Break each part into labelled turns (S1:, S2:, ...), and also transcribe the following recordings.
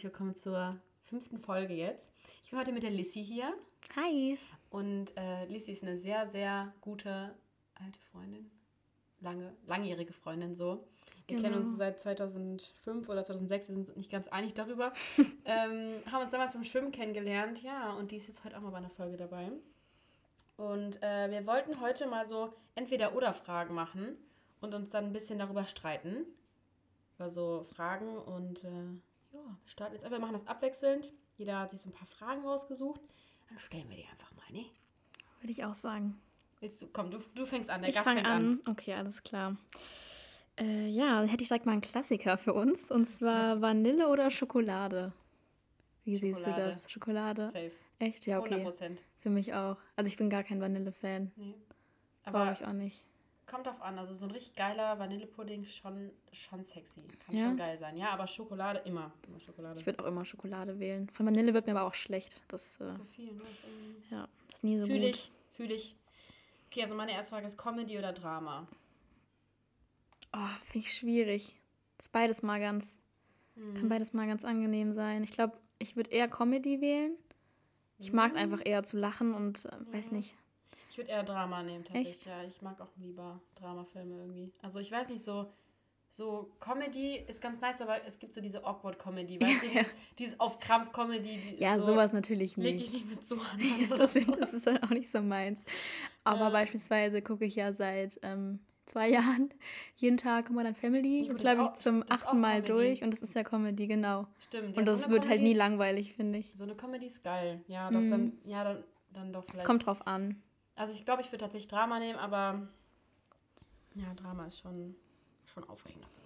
S1: herzlich willkommen zur 5. Folge jetzt. Ich bin heute mit der Lissy hier.
S2: Hi.
S1: Und Lissy ist eine sehr, sehr gute alte Freundin. Langjährige Freundin so. Wir kennen uns seit 2005 oder 2006, wir sind uns nicht ganz einig darüber. Haben uns damals beim Schwimmen kennengelernt, ja, und die ist jetzt heute auch mal bei einer Folge dabei. Und wir wollten heute mal so Entweder-oder-Fragen machen und uns dann ein bisschen darüber streiten. Über so Fragen und ja, wir starten jetzt einfach, wir machen das abwechselnd. Jeder hat sich so ein paar Fragen rausgesucht. Dann stellen wir die einfach mal, ne?
S2: Würde ich auch sagen.
S1: Willst du? Komm, du fängst an, der
S2: Ich
S1: Gast
S2: fange
S1: fängt an.
S2: Okay, alles klar. Ja, dann hätte ich direkt mal einen Klassiker für uns. Und zwar Vanille oder Schokolade? Wie siehst du das? Schokolade?
S1: Safe.
S2: Echt? Ja, okay.
S1: 100%.
S2: Für mich auch. Also ich bin gar kein Vanille-Fan.
S1: Nee.
S2: Brauche ich auch nicht.
S1: Kommt drauf an, also so ein richtig geiler Vanillepudding schon sexy. Kann
S2: Ja?
S1: schon geil sein. Ja, aber Schokolade immer Schokolade.
S2: Ich würde auch immer Schokolade wählen. Von Vanille wird mir aber auch schlecht. Das,
S1: so viel, ne?
S2: Ja, ist nie so
S1: Fühl
S2: gut.
S1: Fühl ich. Okay, also meine erste Frage ist Comedy oder Drama?
S2: Oh, finde ich schwierig. Ist beides mal kann beides mal ganz angenehm sein. Ich glaube, ich würde eher Comedy wählen. Ich mag einfach eher zu lachen und weiß nicht.
S1: Ich würde eher Drama nehmen, tatsächlich.
S2: Echt?
S1: Ja, ich mag auch lieber Dramafilme irgendwie. Also ich weiß nicht, so Comedy ist ganz nice, aber es gibt so diese Awkward-Comedy, weißt du, dieses auf Krampf-Comedy.
S2: Ja,
S1: so,
S2: sowas natürlich nicht.
S1: Leg dich nicht mit so an.
S2: Das ist dann auch nicht so meins. Aber beispielsweise gucke ich ja seit 2 Jahren jeden Tag Modern Family. Das glaube ich zum 8. Mal durch und das ist ja Comedy, genau.
S1: Stimmt.
S2: Und das wird halt nie langweilig, finde ich.
S1: So eine Comedy ist geil. Ja, doch, dann doch vielleicht.
S2: Es kommt drauf an.
S1: Also ich glaube, ich würde tatsächlich Drama nehmen, aber ja, Drama ist schon aufregender zum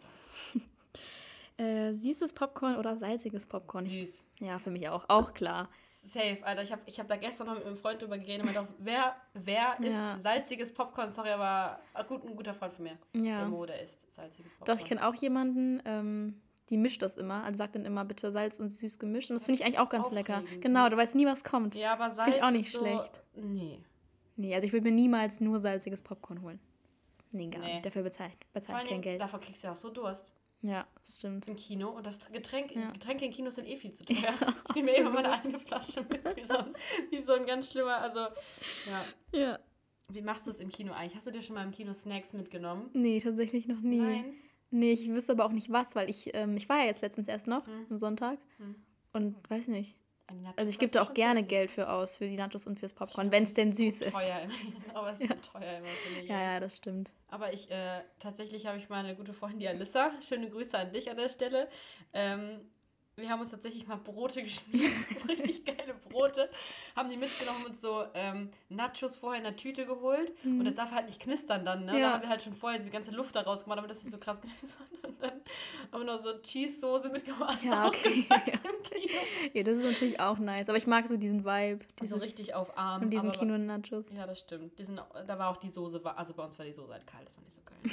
S1: Teil.
S2: Süßes Popcorn oder salziges Popcorn?
S1: Süß.
S2: Ja, für mich auch. Auch klar.
S1: Safe, Alter. Ich hab da gestern noch mit einem Freund drüber geredet und meinte auch, wer isst salziges Popcorn? Sorry, aber ein guter Freund von mir.
S2: Ja.
S1: Der Mo, der isst salziges Popcorn.
S2: Doch, ich kenne auch jemanden, die mischt das immer. Also sagt dann immer bitte Salz und süß gemischt. Und das finde ich eigentlich auch ganz lecker. Genau, du weißt nie, was kommt.
S1: Ja, aber Salz
S2: finde ich auch nicht
S1: ist
S2: schlecht.
S1: Nee,
S2: also ich würde mir niemals nur salziges Popcorn holen. Nee, gar nicht. Dafür bezahle ich kein Geld.
S1: Davor kriegst du ja auch so Durst.
S2: Ja, das stimmt.
S1: Im Kino. Und Getränke im Kino sind viel zu teuer. Ich nehme mir immer meine eigene Flasche mit. Wie so ein ganz schlimmer, also, ja. Wie machst du es im Kino eigentlich? Hast du dir schon mal im Kino Snacks mitgenommen?
S2: Nee, tatsächlich noch nie.
S1: Nein?
S2: Nee, ich wüsste aber auch nicht was, weil ich war ja jetzt letztens erst noch am Sonntag und weiß nicht. Also ich gebe da auch gerne Geld für aus, für die Nachos und fürs Popcorn, wenn es denn süß ist.
S1: Aber es ist so teuer immer, finde ich.
S2: Ja, das stimmt.
S1: Aber tatsächlich habe ich mal eine gute Freundin, die Alyssa. Schöne Grüße an dich an der Stelle. Wir haben uns tatsächlich mal Brote geschmiert, so richtig geile Brote, haben die mitgenommen und so Nachos vorher in der Tüte geholt und das darf halt nicht knistern dann, ne? Ja. Da haben wir halt schon vorher diese ganze Luft da rausgemacht, damit das nicht so krass knistert und dann haben wir noch so Cheese-Soße mitgenommen, alles ausgepackt im Kino.
S2: Ja, das ist natürlich auch nice, aber ich mag so diesen Vibe.
S1: So richtig auf Arm.
S2: Von diesen Kino-Nachos.
S1: Ja, das stimmt. Da war auch die Soße, also bei uns war die Soße halt kalt, das war nicht so geil.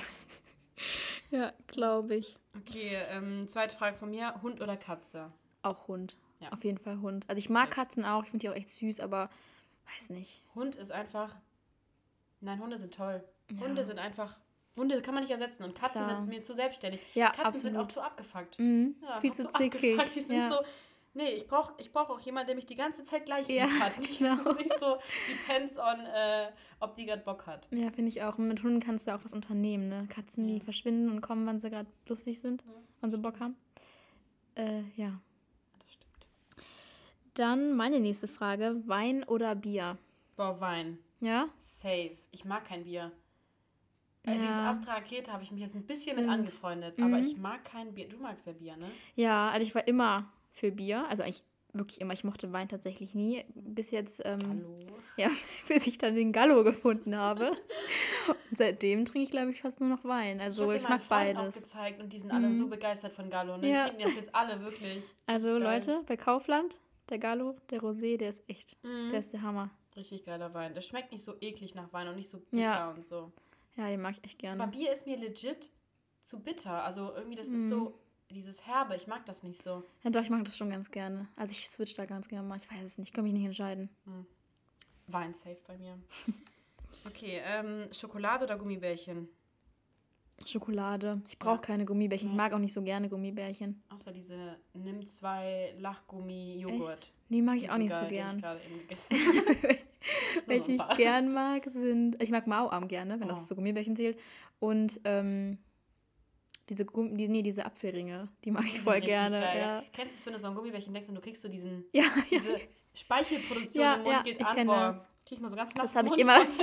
S2: Ja, glaube ich.
S1: Okay, zweite Frage von mir. Hund oder Katze?
S2: Auch Hund. Ja. Auf jeden Fall Hund. Also ich mag Katzen auch. Ich finde die auch echt süß, aber weiß nicht.
S1: Hunde sind toll. Ja. Hunde kann man nicht ersetzen und Katzen sind mir zu selbstständig.
S2: Ja,
S1: Katzen
S2: absolut.
S1: sind auch zu abgefuckt.
S2: Ja, viel zu zickig.
S1: Die sind so... Nee, ich brauch auch jemanden, der mich die ganze Zeit gleich lieb hat. Nicht so depends on, ob die gerade Bock hat.
S2: Ja, finde ich auch. Und mit Hunden kannst du auch was unternehmen, ne? Katzen, die verschwinden und kommen, wann sie gerade lustig sind, wann sie Bock haben. Ja.
S1: Das stimmt.
S2: Dann meine nächste Frage. Wein oder Bier?
S1: Boah, Wein.
S2: Ja?
S1: Safe. Ich mag kein Bier. Dieses Astra Rakete habe ich mich jetzt ein bisschen mit angefreundet. Aber ich mag kein Bier. Du magst ja Bier, ne?
S2: Ja, also ich war immer für Bier. Also eigentlich wirklich immer. Ich mochte Wein tatsächlich nie. Bis jetzt,
S1: Gallo.
S2: Ja, bis ich dann den Gallo gefunden habe. Und seitdem trinke ich, glaube ich, fast nur noch Wein. Also ich mag beides.
S1: Auch gezeigt und die sind alle so begeistert von Gallo. Und die trinken das jetzt alle wirklich.
S2: Also Leute, bei Kaufland, der Gallo, der Rosé, der ist echt, der ist der Hammer.
S1: Richtig geiler Wein. Der schmeckt nicht so eklig nach Wein und nicht so bitter und so.
S2: Ja, den mag ich echt gerne.
S1: Aber Bier ist mir legit zu bitter. Also irgendwie, das ist so, dieses Herbe, ich mag das nicht so.
S2: Ja doch, ich mag das schon ganz gerne. Also ich switch da ganz gerne mal. Ich weiß es nicht, kann mich nicht entscheiden.
S1: Wein safe bei mir. Okay, Schokolade oder Gummibärchen?
S2: Schokolade. Ich brauche keine Gummibärchen. Ich mag auch nicht so gerne Gummibärchen.
S1: Außer diese Nimm 2 Lachgummi-Joghurt.
S2: Echt? Nee, mag ich auch nicht so gern. Die ich gerade eben gegessen habe. Welche ich gern mag, sind... Ich mag Mauam gerne, wenn das zu Gummibärchen zählt. Und diese Apfelringe, die mag ich voll gerne.
S1: Geil.
S2: Ja.
S1: Kennst du es, wenn du so an Gummibärchen denkst und du kriegst so diese
S2: ja.
S1: Speichelproduktion im Mund geht an? Boah, krieg ich mal so ganz nass.
S2: Das habe ich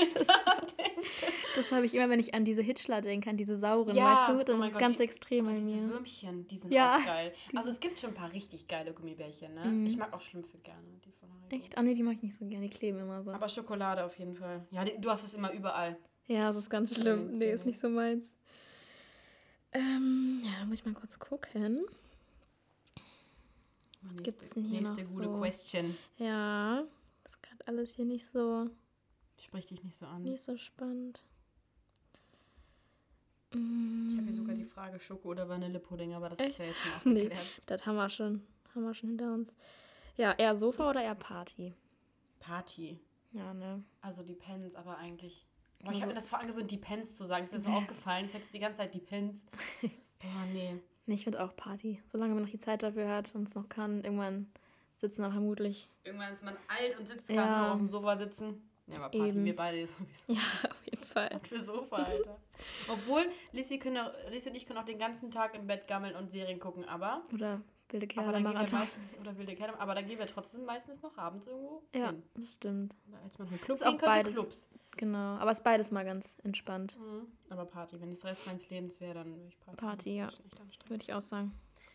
S2: immer, wenn ich an diese Hitchler denke, an diese sauren, weißt du? Das ist ganz extrem bei mir.
S1: Diese Würmchen, die sind auch geil. Also es gibt schon ein paar richtig geile Gummibärchen, ne? Ich mag auch Schlümpfe gerne. Die von Haribo.
S2: Echt? Ah, nee, die mag ich nicht so gerne. Die kleben immer so.
S1: Aber Schokolade auf jeden Fall. Ja, du hast es immer überall.
S2: Ja, das ist ganz schlimm. Nee, ist nicht so meins. Ja, da muss ich mal kurz gucken. Was gibt's denn hier
S1: nächste gute Question.
S2: Ja, das ist gerade alles hier nicht so...
S1: Spricht dich nicht so an.
S2: Nicht so spannend.
S1: Ich habe hier sogar die Frage Schoko- oder Vanillepudding, aber das ist ja jetzt schon
S2: aufgeklärt. Nee, das haben wir schon hinter uns. Ja, eher Sofa oder eher Party?
S1: Party.
S2: Ja, ne?
S1: Also Depends, aber eigentlich... Boah, ich habe mir das vor angewöhnt, Depends zu sagen. Ist das mir aufgefallen? Ich sage jetzt die ganze Zeit Depends. Boah, nee.
S2: Nee, ich finde auch Party. Solange man noch die Zeit dafür hat und es noch kann, irgendwann sitzen wir vermutlich.
S1: Irgendwann ist man alt und sitzt gerade nur auf dem Sofa sitzen. Ja, aber Party, wir beide ist sowieso.
S2: Ja, auf jeden Fall.
S1: Und für Sofa, Alter. Obwohl, Lissy und ich können auch den ganzen Tag im Bett gammeln und Serien gucken, aber...
S2: Oder wilde Kerle
S1: Marathon. Oder wilde Kerle, aber dann gehen wir trotzdem meistens noch abends irgendwo hin.
S2: Ja, das stimmt.
S1: Als man einen Club
S2: ist auch beides. Clubs. Genau, aber es ist beides mal ganz entspannt.
S1: Aber Party, wenn das Rest meines Lebens wäre, dann würde ich Party.
S2: Party, ja. Würde ich auch sagen.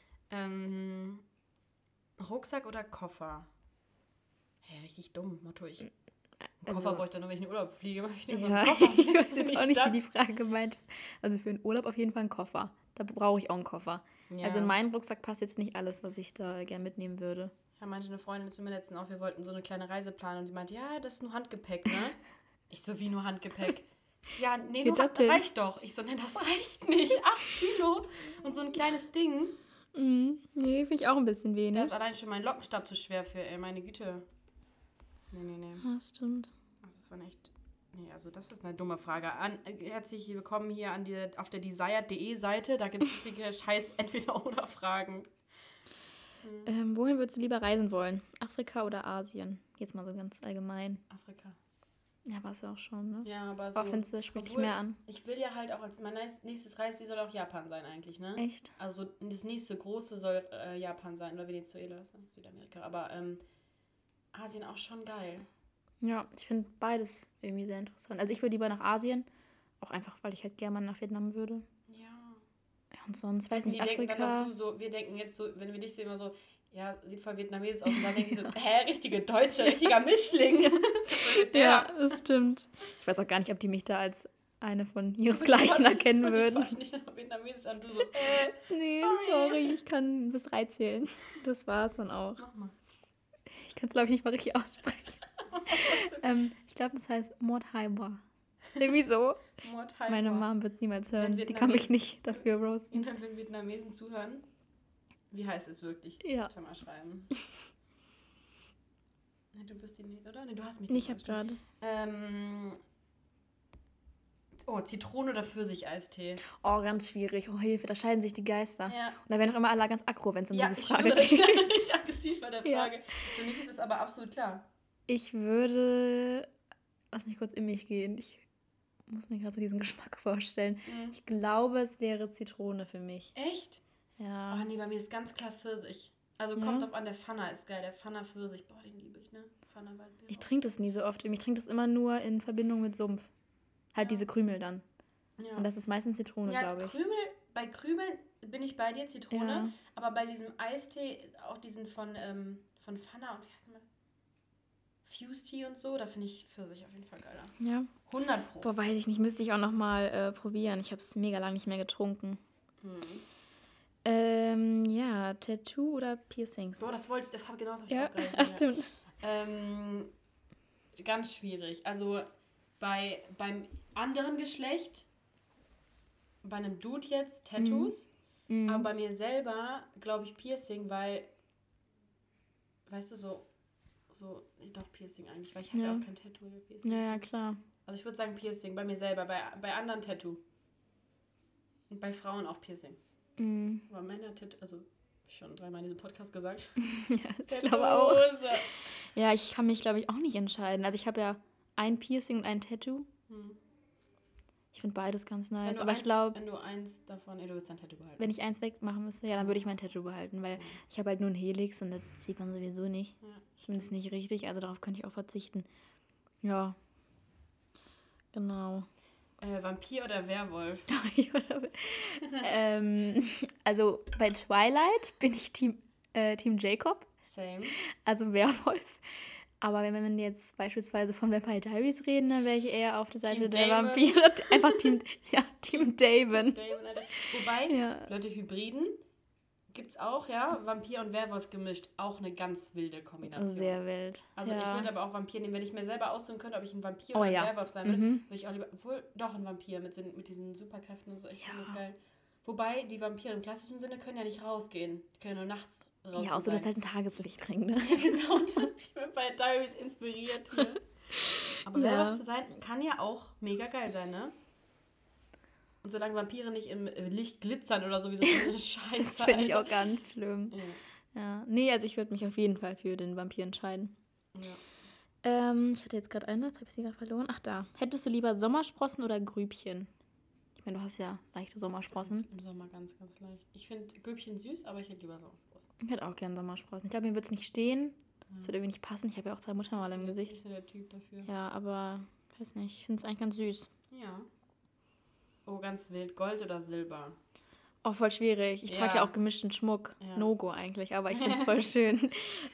S1: Rucksack oder Koffer? Hey, richtig dumm. Motto, Koffer brauche ich dann nur, wenn ich in den Urlaub fliege. Ich so einen Koffer.
S2: Ich weiß jetzt auch nicht, wie die Frage gemeint ist. Also für einen Urlaub auf jeden Fall einen Koffer. Da brauche ich auch einen Koffer. Ja. Also in meinen Rucksack passt jetzt nicht alles, was ich da gerne mitnehmen würde.
S1: Ja, meinte eine Freundin zu mir letztens auch, wir wollten so eine kleine Reise planen und sie meinte, ja, das ist nur Handgepäck, ne? Ich so, wie nur Handgepäck? Ja, nee, nur reicht doch. Ich so, nee, das reicht nicht. 8 Kilo und so ein kleines Ding.
S2: Nee, finde ich auch ein bisschen wenig.
S1: Da ist allein schon mein Lockenstab zu schwer für, meine Güte. Nee.
S2: Ja, stimmt.
S1: Das war echt... Nee, also das ist eine dumme Frage. Herzlich willkommen hier auf der desired.de Seite. Da gibt es richtige scheiß Entweder-oder-Fragen.
S2: Wohin würdest du lieber reisen wollen? Afrika oder Asien? Jetzt mal so ganz allgemein.
S1: Afrika.
S2: Ja, war es ja auch schon, ne?
S1: Ja, aber so...
S2: Aber findest du, das spricht dich mehr an?
S1: Ich will ja halt auch als mein nächstes Reiseziel soll auch Japan sein eigentlich, ne?
S2: Echt?
S1: Also das nächste große soll Japan sein oder Venezuela, Südamerika. Aber Asien auch schon geil.
S2: Ja, ich finde beides irgendwie sehr interessant. Also ich würde lieber nach Asien, auch einfach, weil ich halt gerne mal nach Vietnam würde.
S1: Ja.
S2: Und sonst, weiß nicht, Afrika...
S1: Denken dann, wir denken jetzt so, wenn wir dich sehen, immer so, ja, sieht voll vietnamesisch aus. Und dann denken die so, richtige Deutsche, richtiger Mischling.
S2: Ja, das stimmt. Ich weiß auch gar nicht, ob die mich da als eine von ihresgleichen erkennen würden.
S1: Ich nicht nach vietnamesisch an, du so,
S2: nee, sorry, ich kann bis 3 zählen. Das war's dann auch.
S1: Mach mal.
S2: Ich kann es, glaube ich, nicht mal richtig aussprechen. Ich glaube, das heißt Mordhaiba. Irgendwie so.
S1: Mordhaiba.
S2: Meine Mom wird es niemals hören. Die kann mich nicht dafür roasten.
S1: Wenn Vietnamesen zuhören, wie heißt es wirklich?
S2: Ja.
S1: Bitte mal schreiben. Nee, du bist die nicht, oder? Nee, du hast mich
S2: nicht. Ich hab gerade.
S1: Zitrone- oder Pfirsicheistee?
S2: Oh, ganz schwierig. Oh, Hilfe, da scheiden sich die Geister.
S1: Ja.
S2: Und da werden auch immer alle ganz aggro, wenn es um diese Frage
S1: geht. Ich bin richtig aggressiv bei der Frage. Ja. Für mich ist es aber absolut klar.
S2: Ich würde... Lass mich kurz in mich gehen. Ich muss mir gerade so diesen Geschmack vorstellen. Ich glaube, es wäre Zitrone für mich.
S1: Echt?
S2: Ja.
S1: Oh nee, bei mir ist ganz klar Pfirsich. Also kommt drauf an, der Pfanner ist geil. Der Pfanner Pfirsich, boah, den liebe ich, ne? Pfanner Waldbeere.
S2: Ich trinke das nie so oft. Ich trinke das immer nur in Verbindung mit Sumpf. Halt diese Krümel dann. Ja. Und das ist meistens Zitrone, glaube ich.
S1: Bei Krümeln bin ich bei dir, Zitrone. Aber bei diesem Eistee, auch diesen von Pfanner und wie heißt der mal? Fuse Tea und so, da finde ich Pfirsich auf jeden Fall geiler.
S2: Ja.
S1: 100%.
S2: Boah, weiß ich nicht. Müsste ich auch noch mal probieren. Ich habe es mega lang nicht mehr getrunken. Ja, Tattoo oder Piercings?
S1: Boah, das habe ich auch gerade.
S2: Ja, stimmt.
S1: Ganz schwierig. Also beim anderen Geschlecht, bei einem Dude jetzt, Tattoos. Aber bei mir selber, glaube ich, Piercing, weil, weißt du, so doch Piercing eigentlich, weil ich habe ja auch kein Tattoo oder Piercing.
S2: Ja, klar.
S1: Also ich würde sagen Piercing, bei mir selber, bei anderen Tattoo. Und bei Frauen auch Piercing.
S2: Mhm.
S1: Aber Männer, also schon 3-mal in diesem Podcast gesagt.
S2: Ja, ich glaube auch. Ja, ich kann mich, glaube ich, auch nicht entscheiden. Also ich habe ja ein Piercing und ein Tattoo. Ich finde beides ganz nice. Aber ich glaube,
S1: wenn du eins davon, du würdest dein Tattoo behalten.
S2: wenn ich eins wegmachen müsste, ja, dann würde ich mein Tattoo behalten, weil ich habe halt nur ein Helix und das sieht man sowieso nicht. Ja, zumindest nicht richtig, also darauf könnte ich auch verzichten. Ja, genau.
S1: Vampir oder Werwolf?
S2: Also bei Twilight bin ich Team Jacob.
S1: Same.
S2: Also Werwolf. Aber wenn wir jetzt beispielsweise von Vampire Diaries reden, dann wäre ich eher auf der Seite der Vampire. Einfach Team Damon.
S1: Wobei, Leute, Hybriden gibt es auch, ja. Vampir und Werwolf gemischt. Auch eine ganz wilde Kombination.
S2: Sehr wild.
S1: Also ich würde aber auch Vampir nehmen. Wenn ich mir selber aussuchen könnte, ob ich ein Vampir oder ein Werwolf sein will, würde ich auch lieber, obwohl, doch ein Vampir mit diesen Superkräften und so. Ich finde das geil. Wobei, die Vampire im klassischen Sinne können ja nicht rausgehen. Die können nur nachts raus.
S2: Ja, außer du hast halt ein Tageslichtring, ne?
S1: Ja, genau. Ich bin bei Diaries inspiriert hier. Aber Werwolf zu sein, kann ja auch mega geil sein, ne? Und solange Vampire nicht im Licht glitzern oder sowieso eine Scheiße.
S2: Das finde ich auch ganz schlimm. Ja. Nee, also ich würde mich auf jeden Fall für den Vampir entscheiden. Ja. Ich hatte jetzt gerade eine, jetzt habe ich sie gerade verloren. Ach da. Hättest du lieber Sommersprossen oder Grübchen? Ich meine, du hast ja leichte Sommersprossen.
S1: Im Sommer ganz, ganz leicht. Ich finde Grübchen süß, aber ich hätte lieber Sommersprossen.
S2: Ich hätte auch gerne Sommersprossen. Ich glaube, mir würde es nicht stehen. Es würde irgendwie nicht passen. Ich habe ja auch 2 Muttermale im Gesicht.
S1: Ich bin nicht so der Typ dafür.
S2: Ja, aber weiß nicht. Ich finde es eigentlich ganz süß.
S1: Ja. Oh, ganz wild. Gold oder Silber?
S2: Oh, voll schwierig. Ich trage ja auch gemischten Schmuck. Ja. No-Go eigentlich, aber ich finde es voll schön.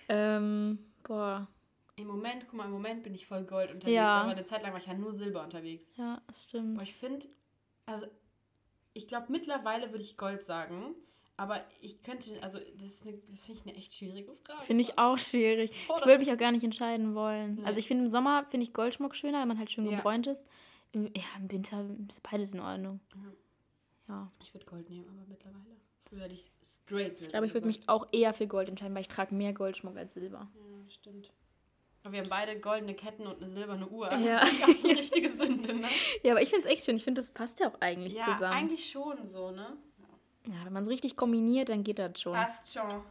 S2: Boah.
S1: Im Moment bin ich voll Gold unterwegs. Ja. Aber eine Zeit lang war ich ja nur Silber unterwegs.
S2: Ja, das stimmt.
S1: Aber ich finde, also ich glaube mittlerweile würde ich Gold sagen. Aber ich könnte, also das finde ich eine echt schwierige Frage.
S2: Finde ich auch schwierig. Ich würde mich auch gar nicht entscheiden wollen. Nee. Also ich finde im Sommer finde ich Goldschmuck schöner, wenn man halt schön gebräunt ist. Im Winter ist beides in Ordnung. Ja.
S1: Ich würde Gold nehmen, aber mittlerweile. Früher hätte ich straight Silber.
S2: Ich glaube, ich würde mich auch eher für Gold entscheiden, weil ich trage mehr Goldschmuck als Silber.
S1: Ja, stimmt. Aber wir haben beide goldene Ketten und eine silberne Uhr. Ja. Das ist auch so eine richtige Sünde, ne?
S2: Ja, aber ich finde es echt schön. Ich finde, das passt ja auch eigentlich zusammen.
S1: Ja, eigentlich schon so, ne?
S2: Ja, wenn man es richtig kombiniert, dann geht das schon.
S1: Passt schon.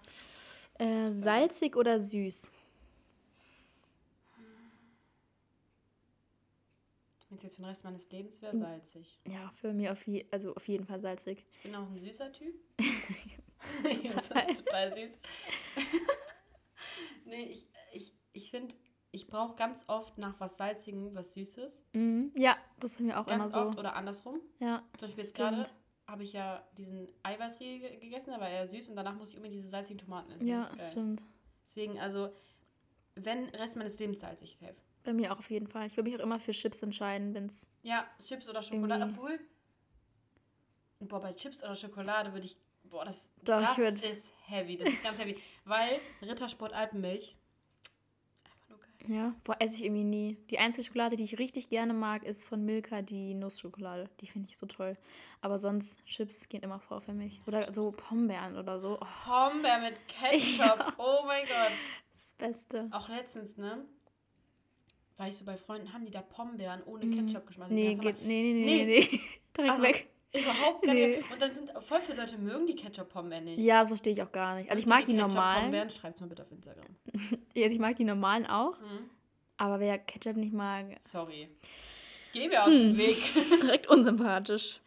S2: Salzig oder süß?
S1: Wenn es jetzt für den Rest meines Lebens wäre, salzig.
S2: Ja, für mich auf jeden Fall salzig.
S1: Ich bin auch ein süßer Typ. Total süß. Nee, ich finde, ich brauche ganz oft nach was Salzigem was Süßes.
S2: Ja, das ist mir auch
S1: ganz
S2: immer so.
S1: Ganz oft oder andersrum.
S2: Ja,
S1: zum Beispiel jetzt gerade habe ich ja diesen Eiweißriegel gegessen, der war eher süß und danach musste ich immer diese salzigen Tomaten essen.
S2: Ja, das stimmt.
S1: Deswegen, also, wenn Rest meines Lebens salzig, safe.
S2: Bei mir auch auf jeden Fall. Ich würde mich auch immer für Chips entscheiden, wenn es...
S1: Ja, Chips oder Schokolade, obwohl... Boah, bei Chips oder Schokolade würde ich... Boah, das ist heavy, das ist ganz heavy. Weil Rittersport Alpenmilch... Einfach nur geil.
S2: Ja, boah, esse ich irgendwie nie. Die einzige Schokolade, die ich richtig gerne mag, ist von Milka die Nussschokolade. Die finde ich so toll. Aber sonst, Chips gehen immer vor für mich. Oder Chips. So Pombeeren oder so. Oh.
S1: Pombeeren mit Ketchup, ja. Oh mein Gott.
S2: Das Beste.
S1: Auch letztens, ne? War ich so bei Freunden, haben die da Pombeeren ohne Ketchup geschmeißen?
S2: Nee. Direkt
S1: also,
S2: weg.
S1: Überhaupt gar nicht. Und dann sind voll viele Leute mögen die Ketchup-Pombeeren nicht.
S2: Ja, das verstehe ich auch gar nicht. Also ich mag die normalen.
S1: Ketchup-Pombeeren, schreibt's mal bitte auf Instagram.
S2: Ja, ich mag die normalen auch. Aber wer Ketchup nicht mag...
S1: Sorry. Geh mir aus dem Weg.
S2: Direkt unsympathisch.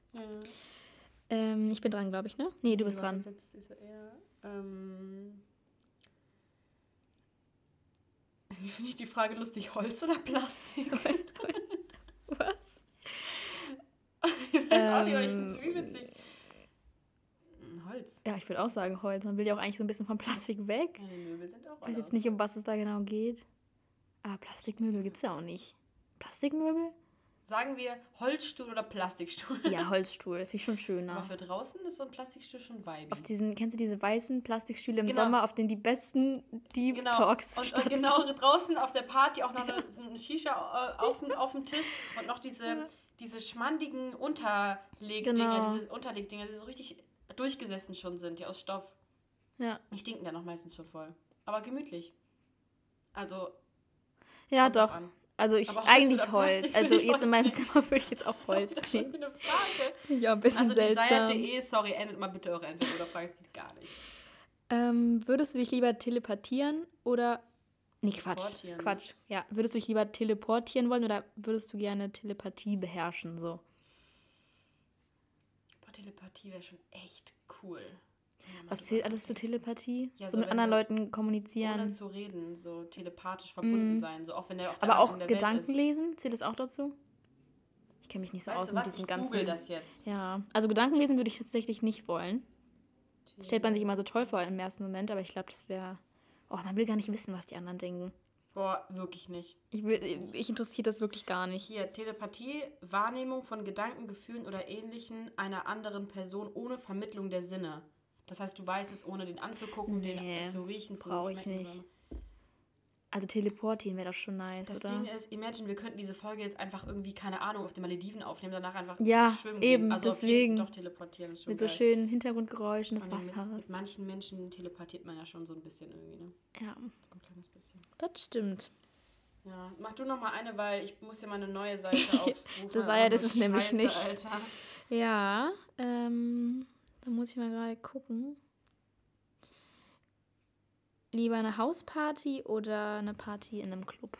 S2: Ich bin dran, glaube ich, ne? Nee, du bist dran.
S1: Jetzt ist eher, finde ich die Frage lustig, Holz oder Plastik?
S2: Was?
S1: Ich weiß auch nicht, aber ich finde es irgendwie witzig. Holz.
S2: Ja, ich würde auch sagen Holz. Man will ja auch eigentlich so ein bisschen von Plastik weg.
S1: Ja, die Möbel sind auch
S2: Ich weiß jetzt nicht, um was es da genau geht. Aber Plastikmöbel gibt es ja auch nicht. Plastikmöbel?
S1: Sagen wir Holzstuhl oder Plastikstuhl?
S2: Ja, Holzstuhl. Finde ich schon schöner.
S1: Aber für draußen ist so ein Plastikstuhl schon vibey.
S2: Kennst du diese weißen Plastikstühle im Sommer, auf denen die besten Deep Talks
S1: und genau draußen auf der Party auch noch eine Shisha auf dem Tisch und noch diese schmandigen Unterlegdinger, die so richtig durchgesessen schon sind, die aus Stoff.
S2: Ja.
S1: Die stinken dann noch meistens schon voll. Aber gemütlich. Also.
S2: Ja, doch. Also
S1: Aber
S2: eigentlich
S1: Holz oder
S2: Holz.
S1: Plastik
S2: Also
S1: würde ich
S2: jetzt in meinem
S1: Holz
S2: Zimmer würde ich jetzt auch Holz
S1: Das ist schon
S2: nehmen.
S1: eine Frage.
S2: Ja, ein bisschen
S1: Also
S2: seltsam.
S1: desire.de, sorry, endet mal bitte eure Entweder-oder-Frage, es geht gar nicht.
S2: Würdest du dich lieber telepathieren oder... Nee,
S1: Teleportieren.
S2: Quatsch. Ja, würdest du dich lieber teleportieren wollen oder würdest du gerne Telepathie beherrschen, so?
S1: Boah, Telepathie wäre schon echt cool.
S2: Was zählt alles zur Telepathie?
S1: Ja,
S2: so
S1: so
S2: mit
S1: wenn
S2: anderen
S1: du
S2: Leuten kommunizieren.
S1: ohne zu reden, so telepathisch verbunden sein, so auch wenn der auf der
S2: Aber
S1: anderen
S2: auch
S1: Ende der Welt
S2: Gedanken
S1: ist.
S2: lesen, zählt das auch dazu? Ich kenne mich nicht so
S1: Weißt
S2: aus
S1: du
S2: mit
S1: was,
S2: diesem
S1: ich
S2: ganzen...
S1: google das jetzt.
S2: Ja, also Gedanken lesen würde ich tatsächlich nicht wollen. Stellt man sich immer so toll vor im ersten Moment, aber ich glaube, das wäre... Oh, man will gar nicht wissen, was die anderen denken.
S1: Boah, wirklich nicht.
S2: Ich interessiert das wirklich gar nicht.
S1: Hier, Telepathie, Wahrnehmung von Gedanken, Gefühlen oder Ähnlichen einer anderen Person ohne Vermittlung der Sinne. Das heißt, du weißt es, ohne den anzugucken, den zu riechen, zu
S2: brauche ich
S1: schmecken.
S2: nicht. Also teleportieren wäre doch schon nice,
S1: Das
S2: oder?
S1: Ding ist, imagine, wir könnten diese Folge jetzt einfach irgendwie, keine Ahnung, auf den Malediven aufnehmen, danach einfach
S2: Ja,
S1: schwimmen
S2: eben,
S1: gehen. Also
S2: deswegen.
S1: Doch teleportieren ist schon
S2: Mit so
S1: geil.
S2: schönen Hintergrundgeräuschen des
S1: Vor allem
S2: Wassers.
S1: mit manchen Menschen teleportiert man ja schon so ein bisschen irgendwie, ne?
S2: Ja,
S1: Ein kleines bisschen.
S2: das stimmt.
S1: Ja, mach du noch mal eine, weil ich muss hier mal eine neue Seite aufrufen.
S2: Desire, das ist nämlich nicht.
S1: Alter.
S2: Ja, da muss ich mal gerade gucken. Lieber eine Hausparty oder eine Party in einem Club?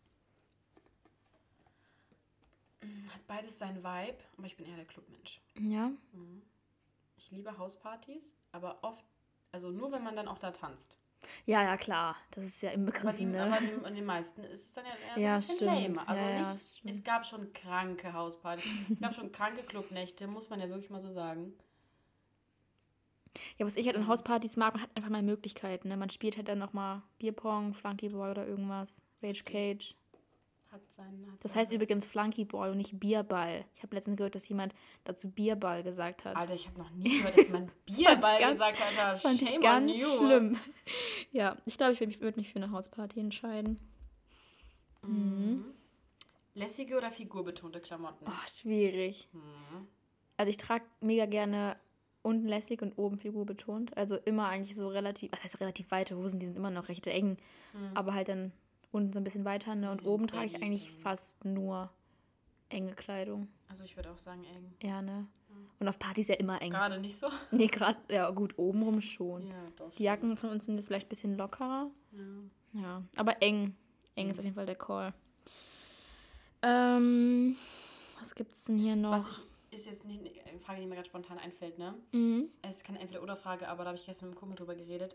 S1: Hat beides seinen Vibe, aber ich bin eher der Clubmensch.
S2: Ja.
S1: Ich liebe Hauspartys, aber oft, also nur wenn man dann auch da tanzt.
S2: Ja, klar. Das ist ja im Begriff, ne?
S1: Aber an den meisten ist es dann ja eher so
S2: Ja,
S1: ein bisschen
S2: stimmt.
S1: lame. Also
S2: Ja,
S1: nicht,
S2: stimmt.
S1: es gab schon kranke Hauspartys, es gab schon kranke Clubnächte, muss man ja wirklich mal so sagen.
S2: Ja, was ich halt an Hauspartys mag, man hat einfach mal Möglichkeiten. Ne? Man spielt halt dann nochmal Bierpong, Flunky Boy oder irgendwas. Rage Cage. Das heißt übrigens Flunky Boy und nicht Bierball. Ich habe letztens gehört, dass jemand dazu Bierball gesagt hat.
S1: Alter, ich habe noch nie gehört, dass jemand Bierball gesagt hat.
S2: Das fand ich ganz schlimm. Ja, ich glaube, ich würde mich für eine Hausparty entscheiden.
S1: Lässige oder figurbetonte Klamotten?
S2: Oh, schwierig. Also ich trage mega gerne unten lässig und oben figurbetont. Also immer eigentlich so relativ, was heißt relativ weite Hosen, die sind immer noch recht eng. Aber halt dann unten so ein bisschen weiter, ne? Und oben trage ich eigentlich fast nur enge Kleidung.
S1: Also ich würde auch sagen eng.
S2: Ja, ne? Und auf Partys ja immer eng.
S1: Gerade nicht so?
S2: Nee, gerade, ja gut, obenrum schon.
S1: Ja, doch.
S2: Die Jacken von uns sind jetzt vielleicht ein bisschen lockerer. Ja, aber eng. Eng ist auf jeden Fall der Call. Was gibt's denn hier noch?
S1: Ist jetzt nicht eine Frage, die mir gerade spontan einfällt, ne? Es ist keine Entweder-oder-Frage, aber da habe ich gestern mit dem Kumpel drüber geredet.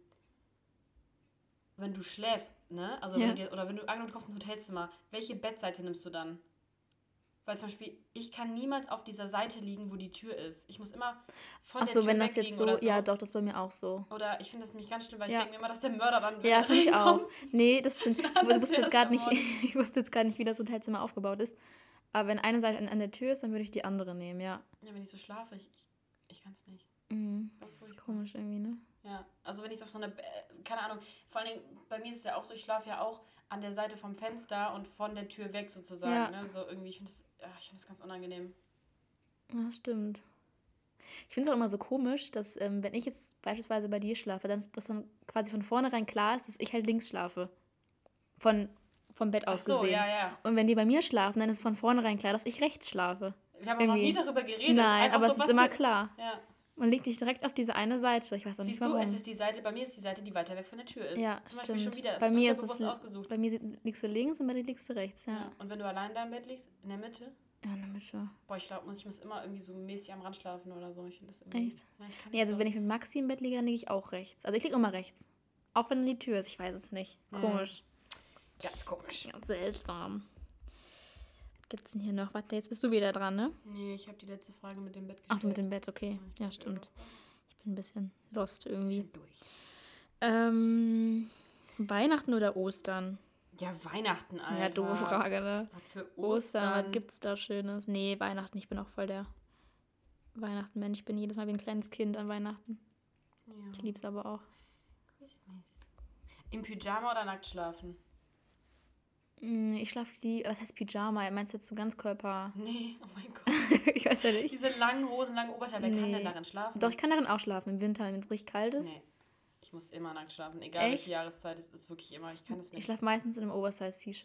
S1: Wenn du schläfst, ne? Also wenn du angenommen, du kommst in ein Hotelzimmer, welche Bettseite nimmst du dann? Weil zum Beispiel, ich kann niemals auf dieser Seite liegen, wo die Tür ist. Ich muss immer von der Tür
S2: wenn das
S1: wegliegen
S2: jetzt so,
S1: oder so.
S2: ja doch, das ist bei mir auch so.
S1: Oder ich finde das nämlich ganz schlimm, weil ich denke mir immer, dass der Mörder dann
S2: Ja, finde ich auch. Nee, das stimmt.
S1: Ich wusste
S2: jetzt gar nicht, wie das Hotelzimmer aufgebaut ist. Aber wenn eine Seite an der Tür ist, dann würde ich die andere nehmen, ja.
S1: Ja, wenn ich so schlafe, ich kann es nicht.
S2: Das ist komisch irgendwie, ne?
S1: Ja, also wenn ich auf so eine, keine Ahnung, vor allen Dingen, bei mir ist es ja auch so, ich schlafe ja auch an der Seite vom Fenster und von der Tür weg sozusagen,
S2: Ja.
S1: ne? So irgendwie, ich finde das ganz unangenehm.
S2: Ja, stimmt. Ich finde es auch immer so komisch, dass, wenn ich jetzt beispielsweise bei dir schlafe, dass dann quasi von vornherein klar ist, dass ich halt links schlafe. Vom Bett aus gesehen.
S1: Ach so, ja.
S2: Und wenn die bei mir schlafen, dann ist von vornherein klar, dass ich rechts schlafe.
S1: Wir haben noch nie darüber geredet.
S2: Nein, aber so es ist immer klar.
S1: Ja.
S2: Man legt sich direkt auf diese eine Seite. Ich weiß auch nicht warum.
S1: Siehst du, es ist die Seite, bei mir ist die Seite, die weiter weg von der Tür ist.
S2: Ja,
S1: Zum
S2: stimmt.
S1: Beispiel schon wieder. Das
S2: bei mir
S1: ist bewusst ausgesucht.
S2: Bei mir liegst du links und bei dir liegst du rechts, ja.
S1: Und wenn du allein da im Bett liegst, in der Mitte?
S2: Ja, in der Mitte.
S1: Boah, ich muss immer irgendwie so mäßig am Rand schlafen oder so. Ich finde das irgendwie...
S2: Echt?
S1: Ja, ich kann nicht
S2: Ja, also
S1: so.
S2: wenn ich mit Maxi im Bett liege, dann liege ich auch rechts. Also ich liege immer rechts. Auch wenn die Tür ist, ich weiß es nicht. Komisch.
S1: Ganz komisch.
S2: Ja, seltsam. Was gibt's denn hier noch? Warte, jetzt bist du wieder dran, ne?
S1: Nee, ich habe die letzte Frage mit dem Bett gestellt.
S2: Achso, mit dem Bett, okay. Ja, stimmt. Ich bin ein bisschen lost irgendwie.
S1: Durch.
S2: Weihnachten oder Ostern?
S1: Ja, Weihnachten, Alter.
S2: Ja, doofe Frage, ne?
S1: Was für
S2: Ostern, was gibt's da Schönes? Nee, Weihnachten, ich bin auch voll der Weihnachten-Mensch. Ich bin jedes Mal wie ein kleines Kind an Weihnachten.
S1: Ja.
S2: Ich lieb's aber auch.
S1: Im Pyjama oder nackt schlafen?
S2: Ich schlafe was heißt Pyjama? Meinst du jetzt so Ganzkörper?
S1: Nee, oh mein Gott.
S2: Ich weiß ja nicht.
S1: Diese langen Hosen, langen Oberteile, wer kann denn darin schlafen?
S2: Doch, ich kann darin auch schlafen im Winter, wenn es richtig kalt ist.
S1: Nee, ich muss immer nackt schlafen, egal welche Jahreszeit, es ist wirklich immer, ich kann es
S2: Ich
S1: nicht.
S2: schlafe meistens in einem Oversize-T-Shirt.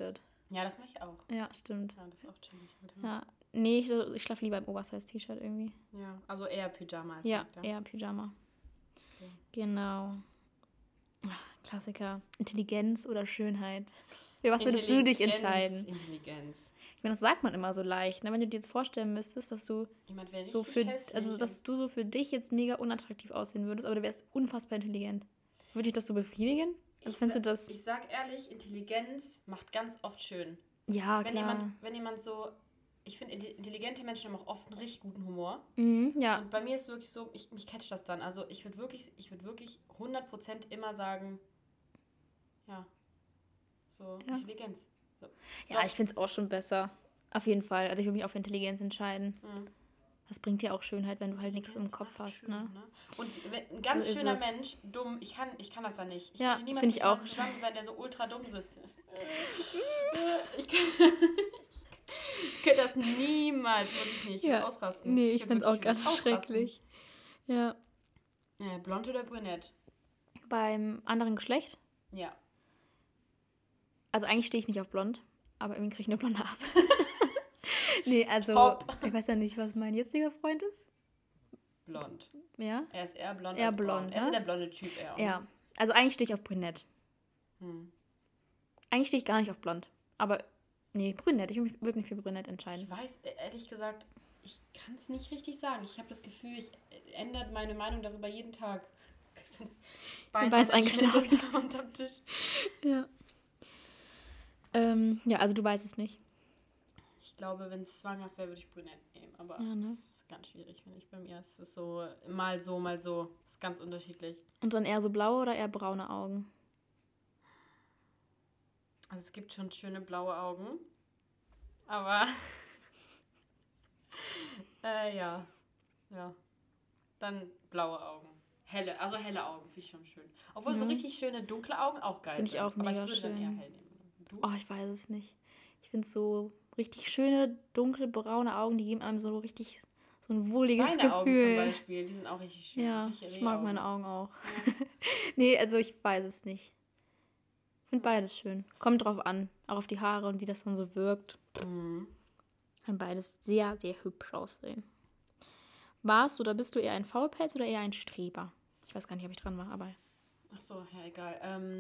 S1: Ja, das mache ich auch.
S2: Ja, stimmt.
S1: Ja, das ist auch chillig.
S2: Ja, nee, ich schlafe lieber im Oversize-T-Shirt irgendwie.
S1: Ja, also eher Pyjama als
S2: Ja,
S1: nackt,
S2: eher Pyjama.
S1: Okay.
S2: Genau. Klassiker. Intelligenz oder Schönheit? Für was würdest du dich entscheiden?
S1: Intelligenz.
S2: Ich meine, das sagt man immer so leicht, ne? Wenn du dir jetzt vorstellen müsstest, dass du so dass du so für dich jetzt mega unattraktiv aussehen würdest, aber du wärst unfassbar intelligent. Würde dich das so befriedigen? Also findest du das?
S1: Ich sag ehrlich, Intelligenz macht ganz oft schön.
S2: Ja, klar.
S1: Wenn jemand so... Ich finde, intelligente Menschen haben auch oft einen richtig guten Humor.
S2: Ja.
S1: Und bei mir ist es wirklich so, mich catcht das dann. Also ich würde wirklich 100% immer sagen, ja, so
S2: Ja.
S1: Intelligenz. So.
S2: Ja, ich finde es auch schon besser. Auf jeden Fall. Also ich würde mich auf Intelligenz entscheiden. Das bringt dir auch Schönheit, wenn du halt nichts im Kopf hast,
S1: schön,
S2: ne?
S1: Und ein ganz
S2: So
S1: schöner Mensch, dumm, ich kann das dann nicht. Ich
S2: Ja,
S1: könnte niemals
S2: finde ich
S1: mit
S2: auch.
S1: jemandem zusammen sein, der so ultra dumm ist. Ich könnte das niemals, wirklich nicht. Ich würde ausrasten.
S2: Nee, ich finde es auch ganz schrecklich. Ja.
S1: Blond oder brünett?
S2: Beim anderen Geschlecht?
S1: Ja.
S2: Also eigentlich stehe ich nicht auf blond, aber irgendwie kriege ich eine blonde ab. Nee, also
S1: Top.
S2: Ich weiß ja nicht, was mein jetziger Freund ist.
S1: Blond.
S2: Ja?
S1: Er ist eher blond
S2: Eher
S1: als braun.
S2: blond,
S1: Er ist so
S2: ne?
S1: der blonde Typ eher.
S2: Ja. Also eigentlich stehe ich auf brünett. Eigentlich stehe ich gar nicht auf blond. Aber nee, brünett. Ich würde mich für brünett entscheiden.
S1: Ich weiß, ehrlich gesagt, ich kann es nicht richtig sagen. Ich habe das Gefühl, ich ändere meine Meinung darüber jeden Tag.
S2: Bein ist eingeschlafen.
S1: Unterm Tisch.
S2: Ja. Ja, also du weißt es nicht.
S1: Ich glaube, wenn es zwanghaft wäre, würde ich brünett nehmen. Aber
S2: Ja, ne?
S1: das ist ganz schwierig, finde ich. Bei mir ist es so, mal so, mal so. Das ist ganz unterschiedlich.
S2: Und dann eher so blaue oder eher braune Augen?
S1: Also es gibt schon schöne blaue Augen. Aber ja. Dann blaue Augen. Helle Augen finde ich schon schön. Obwohl so richtig schöne dunkle Augen auch geil
S2: Finde ich auch mega
S1: aber ich würde
S2: schön.
S1: dann eher hell nehmen. Du?
S2: Oh, ich weiß es nicht. Ich finde so richtig schöne, dunkle, braune Augen, die geben einem so richtig so ein wohliges
S1: Deine
S2: Gefühl.
S1: Augen zum Beispiel, die sind auch richtig schön.
S2: Ja,
S1: richtig
S2: ich mag
S1: Rehaugen.
S2: meine Augen auch. Nee, also ich weiß es nicht. Ich finde beides schön. Kommt drauf an. Auch auf die Haare und wie das dann so wirkt. Kann beides sehr, sehr hübsch aussehen. Warst oder bist du eher ein Faulpelz oder eher ein Streber? Ich weiß gar nicht, ob ich dran war, aber...
S1: Ach so, ja, egal.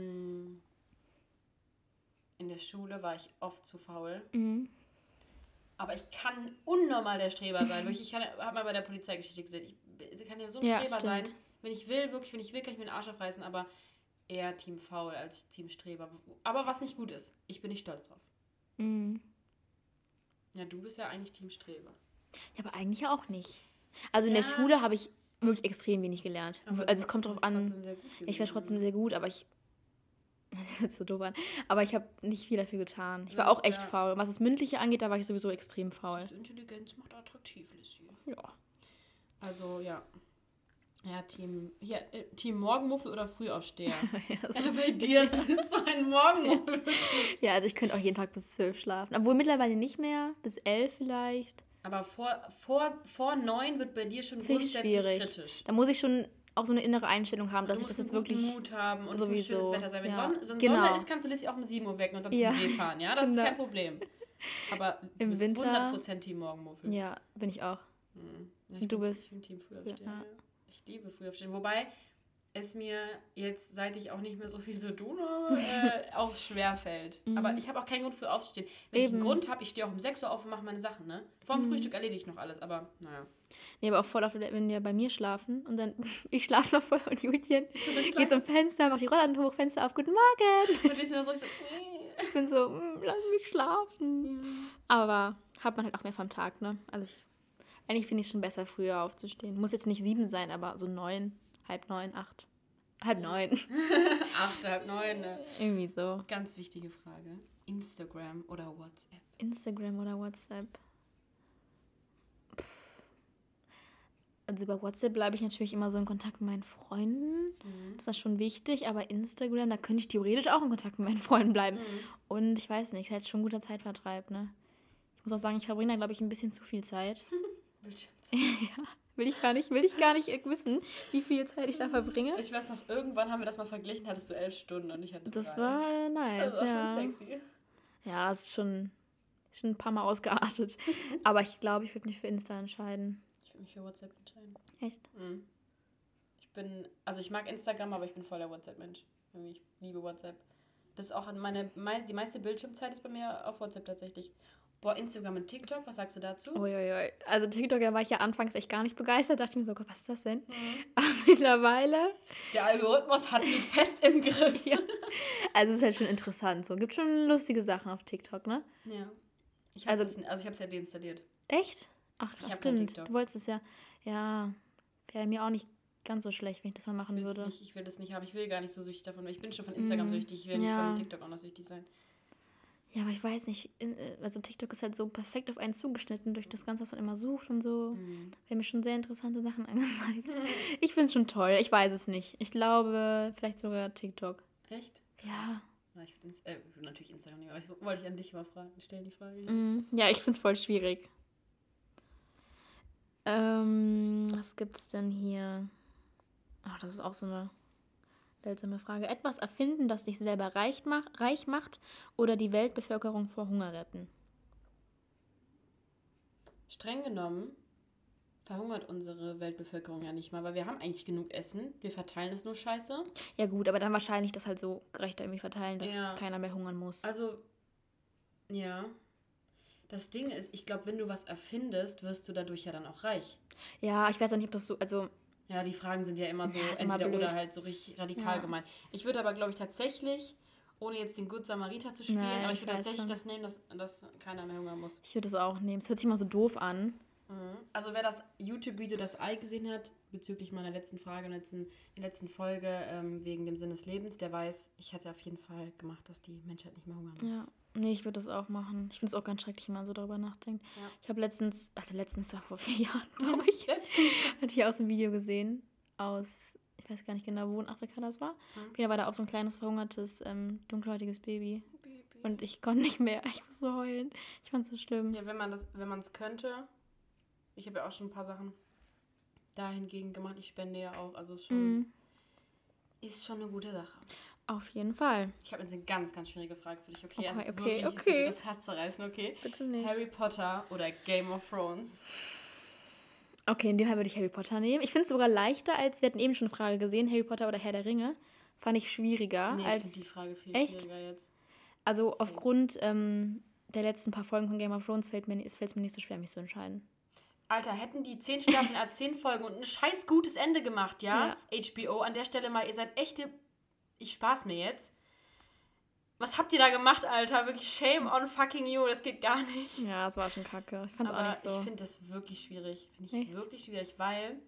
S1: In der Schule war ich oft zu faul. Aber ich kann unnormal der Streber sein. Wirklich, ich habe mal bei der Polizeigeschichte gesehen. Ich kann ja so ein Streber sein. Wenn ich will, kann ich mir den Arsch aufreißen, aber eher Team faul als Team Streber. Aber was nicht gut ist, ich bin nicht stolz drauf. Ja, du bist ja eigentlich Team Streber.
S2: Ja, aber eigentlich ja auch nicht. Also in der Schule habe ich wirklich extrem wenig gelernt.
S1: Aber
S2: also es kommt drauf an. Ich war trotzdem sehr gut, aber das hört sich so doof an. Aber ich habe nicht viel dafür getan. Ich war auch echt faul. Was das Mündliche angeht, da war ich sowieso extrem faul.
S1: Intelligenz macht attraktiv, Lissy.
S2: Ja.
S1: Also, ja. Ja, Team Morgenmuffel oder Frühaufsteher? Bei dir, das ist so ein Morgenmuffel.
S2: Ja, also ich könnte auch jeden Tag bis 12 schlafen. Obwohl mittlerweile nicht mehr, bis 11 vielleicht.
S1: Aber vor 9 wird bei dir schon grundsätzlich kritisch.
S2: Da muss ich schon auch so eine innere Einstellung haben, dass ich das jetzt wirklich...
S1: Mut haben und
S2: sowieso.
S1: Es muss schönes Wetter sein. Wenn Sonne ist, kannst du Lissy auch um 7 Uhr wecken und dann zum See fahren. Ja, das ist kein Problem. Aber du bist
S2: Winter,
S1: 100% Team Morgenmuffel.
S2: Ja, bin ich auch.
S1: Ja,
S2: und du bist?
S1: Team Frühaufsteher. Ja. Ich liebe Frühaufstehen. Wobei es mir jetzt, seit ich auch nicht mehr so viel zu tun habe, auch schwerfällt. Aber ich habe auch keinen Grund für aufzustehen. Wenn ich einen Grund habe, ich stehe auch um 6 Uhr auf und mache meine Sachen, ne? Vor dem Frühstück erledige ich noch alles, aber naja.
S2: Nee, aber auch voll oft, wenn wir bei mir schlafen und dann ich schlafe noch voll und Julian geht zum Fenster, macht die Rollladen hoch, Fenster auf, guten Morgen.
S1: Und die sind so,
S2: ich bin so, lass mich schlafen. Ja. Aber hat man halt auch mehr vom Tag, ne? Also eigentlich finde ich es schon besser, früher aufzustehen. Muss jetzt nicht 7 sein, aber so 9, halb 9, 8. Halb 9.
S1: 8, halb 9, ne?
S2: Irgendwie so.
S1: Ganz wichtige Frage. Instagram oder WhatsApp?
S2: Instagram oder WhatsApp? Also über WhatsApp bleibe ich natürlich immer so in Kontakt mit meinen Freunden. Das ist schon wichtig. Aber Instagram, da könnte ich theoretisch auch in Kontakt mit meinen Freunden bleiben. Und ich weiß nicht, ist halt schon ein guter Zeitvertreib, ne? Ich muss auch sagen, ich verbringe da, glaube ich, ein bisschen zu viel Zeit. Ja, will ich gar nicht wissen, wie viel Zeit ich da verbringe.
S1: Ich weiß noch, irgendwann haben wir das mal verglichen, hattest du 11 Stunden und ich hatte 3.
S2: Das war nice,
S1: das war schon sexy.
S2: Ja, es ist schon ein paar Mal ausgeartet. Aber ich glaube, ich würde mich für Insta entscheiden.
S1: Ich würde mich für WhatsApp entscheiden.
S2: Echt?
S1: Mhm. Ich mag Instagram, aber ich bin voll der WhatsApp-Mensch. Ich liebe WhatsApp. Das ist auch die meiste Bildschirmzeit ist bei mir auf WhatsApp tatsächlich. Boah, Instagram und TikTok, was sagst du dazu?
S2: Uiuiui. Also TikTok, da war ich ja anfangs echt gar nicht begeistert. Dachte ich mir so, Gott, was ist das denn? Aber mittlerweile...
S1: Der Algorithmus hat sie fest im Griff.
S2: Ja. Also es ist halt schon interessant. So, gibt schon lustige Sachen auf TikTok, ne?
S1: Ja. Ich habe es ja deinstalliert.
S2: Echt? Ach, krass, stimmt. Du wolltest es ja... Ja, wäre mir auch nicht ganz so schlecht, wenn ich das mal machen würde.
S1: Ich will das nicht haben. Ich will gar nicht so süchtig davon. Ich bin schon von Instagram süchtig. Ich will nicht von TikTok auch noch süchtig sein.
S2: Ja, aber ich weiß nicht, also TikTok ist halt so perfekt auf einen zugeschnitten, durch das Ganze, was man immer sucht und so. Werden mir schon sehr interessante Sachen angezeigt. Ich finde es schon toll, ich weiß es nicht. Ich glaube, vielleicht sogar TikTok.
S1: Echt?
S2: Ja.
S1: Ich will natürlich Instagram nehmen, aber ich wollte an dich mal stellen, die Frage.
S2: Ja, ich finde es voll schwierig. Was gibt's denn hier? Ach, das ist auch so eine seltsame Frage. Etwas erfinden, das dich selber reich macht oder die Weltbevölkerung vor Hunger retten?
S1: Streng genommen verhungert unsere Weltbevölkerung ja nicht mal, weil wir haben eigentlich genug Essen. Wir verteilen es nur scheiße.
S2: Ja gut, aber dann wahrscheinlich das halt so gerechter irgendwie verteilen, dass keiner mehr hungern muss.
S1: Also, ja. Das Ding ist, ich glaube, wenn du was erfindest, wirst du dadurch ja dann auch reich.
S2: Ja, ich weiß auch nicht, ob das so, also...
S1: Ja, die Fragen sind ja immer so entweder oder halt so richtig radikal gemeint. Ich würde aber, glaube ich, tatsächlich, ohne jetzt den Good Samariter zu spielen, aber ich würde tatsächlich das nehmen, dass keiner mehr hungern muss.
S2: Ich würde das auch nehmen. Es hört sich immer so doof an.
S1: Also wer das YouTube-Video Das Ei gesehen hat, bezüglich meiner letzten Frage in der letzten Folge wegen dem Sinn des Lebens, der weiß, ich hätte auf jeden Fall gemacht, dass die Menschheit nicht mehr hungern muss.
S2: Ja, nee, ich würde das auch machen. Ich finde es auch ganz schrecklich, wenn man so darüber nachdenkt. Ja. Ich habe letztens war vor 4 Jahren, glaube ich, hatte ich aus einem Video gesehen, ich weiß gar nicht genau, wo in Afrika das war. Da war da auch so ein kleines, verhungertes, dunkelhäutiges Baby. Und ich konnte nicht mehr, ich musste so heulen. Ich fand es so schlimm.
S1: Ja, wenn man es könnte. Ich habe ja auch schon ein paar Sachen dahingegen gemacht. Ich spende ja auch. Also ist schon eine gute Sache.
S2: Auf jeden Fall.
S1: Ich habe jetzt eine ganz, ganz schwierige Frage für dich. Okay. Es wird dir das Herz zerreißen, okay?
S2: Bitte nicht.
S1: Harry Potter oder Game of Thrones?
S2: Okay, in dem Fall würde ich Harry Potter nehmen. Ich finde es sogar leichter, als wir hatten eben schon eine Frage gesehen, Harry Potter oder Herr der Ringe. Fand ich schwieriger.
S1: Nee, ich finde die Frage viel schwieriger jetzt.
S2: Also aufgrund der letzten paar Folgen von Game of Thrones fällt es mir nicht so schwer, mich zu entscheiden.
S1: Alter, hätten die 10 Staffeln, 10 Folgen und ein scheiß gutes Ende gemacht, ja? HBO, an der Stelle mal, ihr seid echte... Ich spaß mir jetzt. Was habt ihr da gemacht, Alter? Wirklich shame on fucking you, das geht gar nicht.
S2: Ja, das war schon kacke. Ich fand's auch nicht so.
S1: Ich finde das wirklich schwierig. Wirklich schwierig, weil...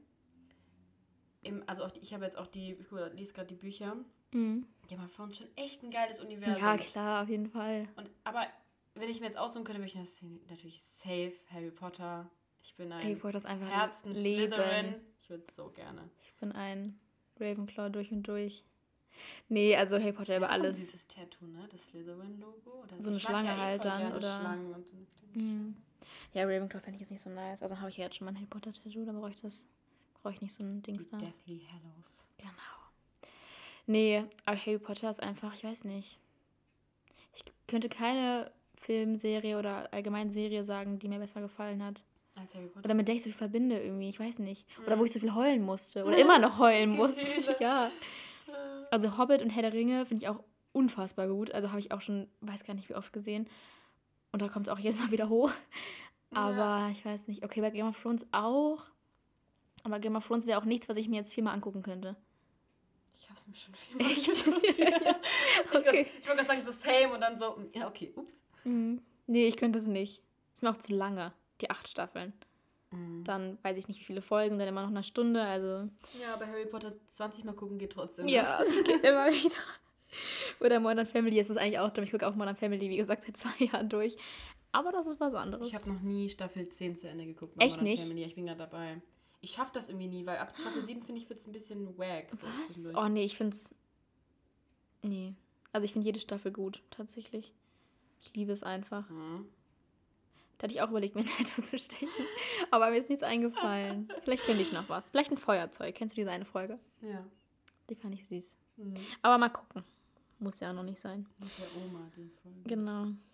S1: ich habe jetzt auch lese gerade die Bücher. Game of Thrones schon echt ein geiles Universum.
S2: Ja, klar, auf jeden Fall.
S1: Aber wenn ich mir jetzt aussuchen könnte, würde ich natürlich safe Harry Potter... Ich bin ein Herzen-Slytherin. Ich würde so gerne.
S2: Ich bin ein Ravenclaw durch und durch. Nee, also Harry Potter über alles.
S1: Dieses Tattoo, ne? Das Slytherin-Logo.
S2: So eine Schlange halt dann, oder?
S1: Schlangen und so eine
S2: ja, Ravenclaw fände ich jetzt nicht so nice. Also habe ich ja jetzt schon mal ein Harry Potter-Tattoo, da brauche ich nicht so ein Dings da.
S1: Deathly Hallows.
S2: Genau. Nee, aber Harry Potter ist einfach, ich weiß nicht. Ich könnte keine Filmserie oder allgemein Serie sagen, die mir besser gefallen hat.
S1: Als Harry Potter.
S2: Oder mit der ich so viel verbinde irgendwie, ich weiß nicht. Oder wo ich so viel heulen musste. Oder immer noch heulen musste. Ja. Also Hobbit und Herr der Ringe finde ich auch unfassbar gut. Also habe ich auch schon, weiß gar nicht wie oft gesehen. Und da kommt es auch jedes Mal wieder hoch. Aber ich weiß nicht. Okay, bei Game of Thrones auch. Aber Game of Thrones wäre auch nichts, was ich mir jetzt 4-mal angucken könnte.
S1: Ich habe es mir schon 4-mal angeguckt. Ja. Okay. Ich wollte gerade sagen, so same und dann so, ja, okay, ups.
S2: Nee, ich könnte es nicht. Ist mir auch zu lange. Die 8 Staffeln. Dann weiß ich nicht, wie viele Folgen, dann immer noch eine Stunde, also...
S1: Ja, bei Harry Potter 20 Mal gucken geht trotzdem.
S2: Ja, es geht immer wieder. Oder Modern Family ist es eigentlich auch dumm. Ich gucke auch Modern Family, wie gesagt, seit 2 Jahren durch. Aber das ist was anderes.
S1: Ich habe noch nie Staffel 10 zu Ende geguckt.
S2: Echt Modern nicht?
S1: Family. Ich bin gerade dabei. Ich schaffe das irgendwie nie, weil ab Staffel 7, finde ich, wird es ein bisschen wack. So
S2: was? Oh nee, ich finde es... Nee. Also ich finde jede Staffel gut, tatsächlich. Ich liebe es einfach. Da hatte ich auch überlegt, mir ein Tattoo zu stechen. Aber mir ist nichts eingefallen. Vielleicht finde ich noch was. Vielleicht ein Feuerzeug. Kennst du diese eine Folge?
S1: Ja.
S2: Die fand ich süß. Aber mal gucken. Muss ja auch noch nicht sein.
S1: Mit der Oma, die Folge.
S2: Genau.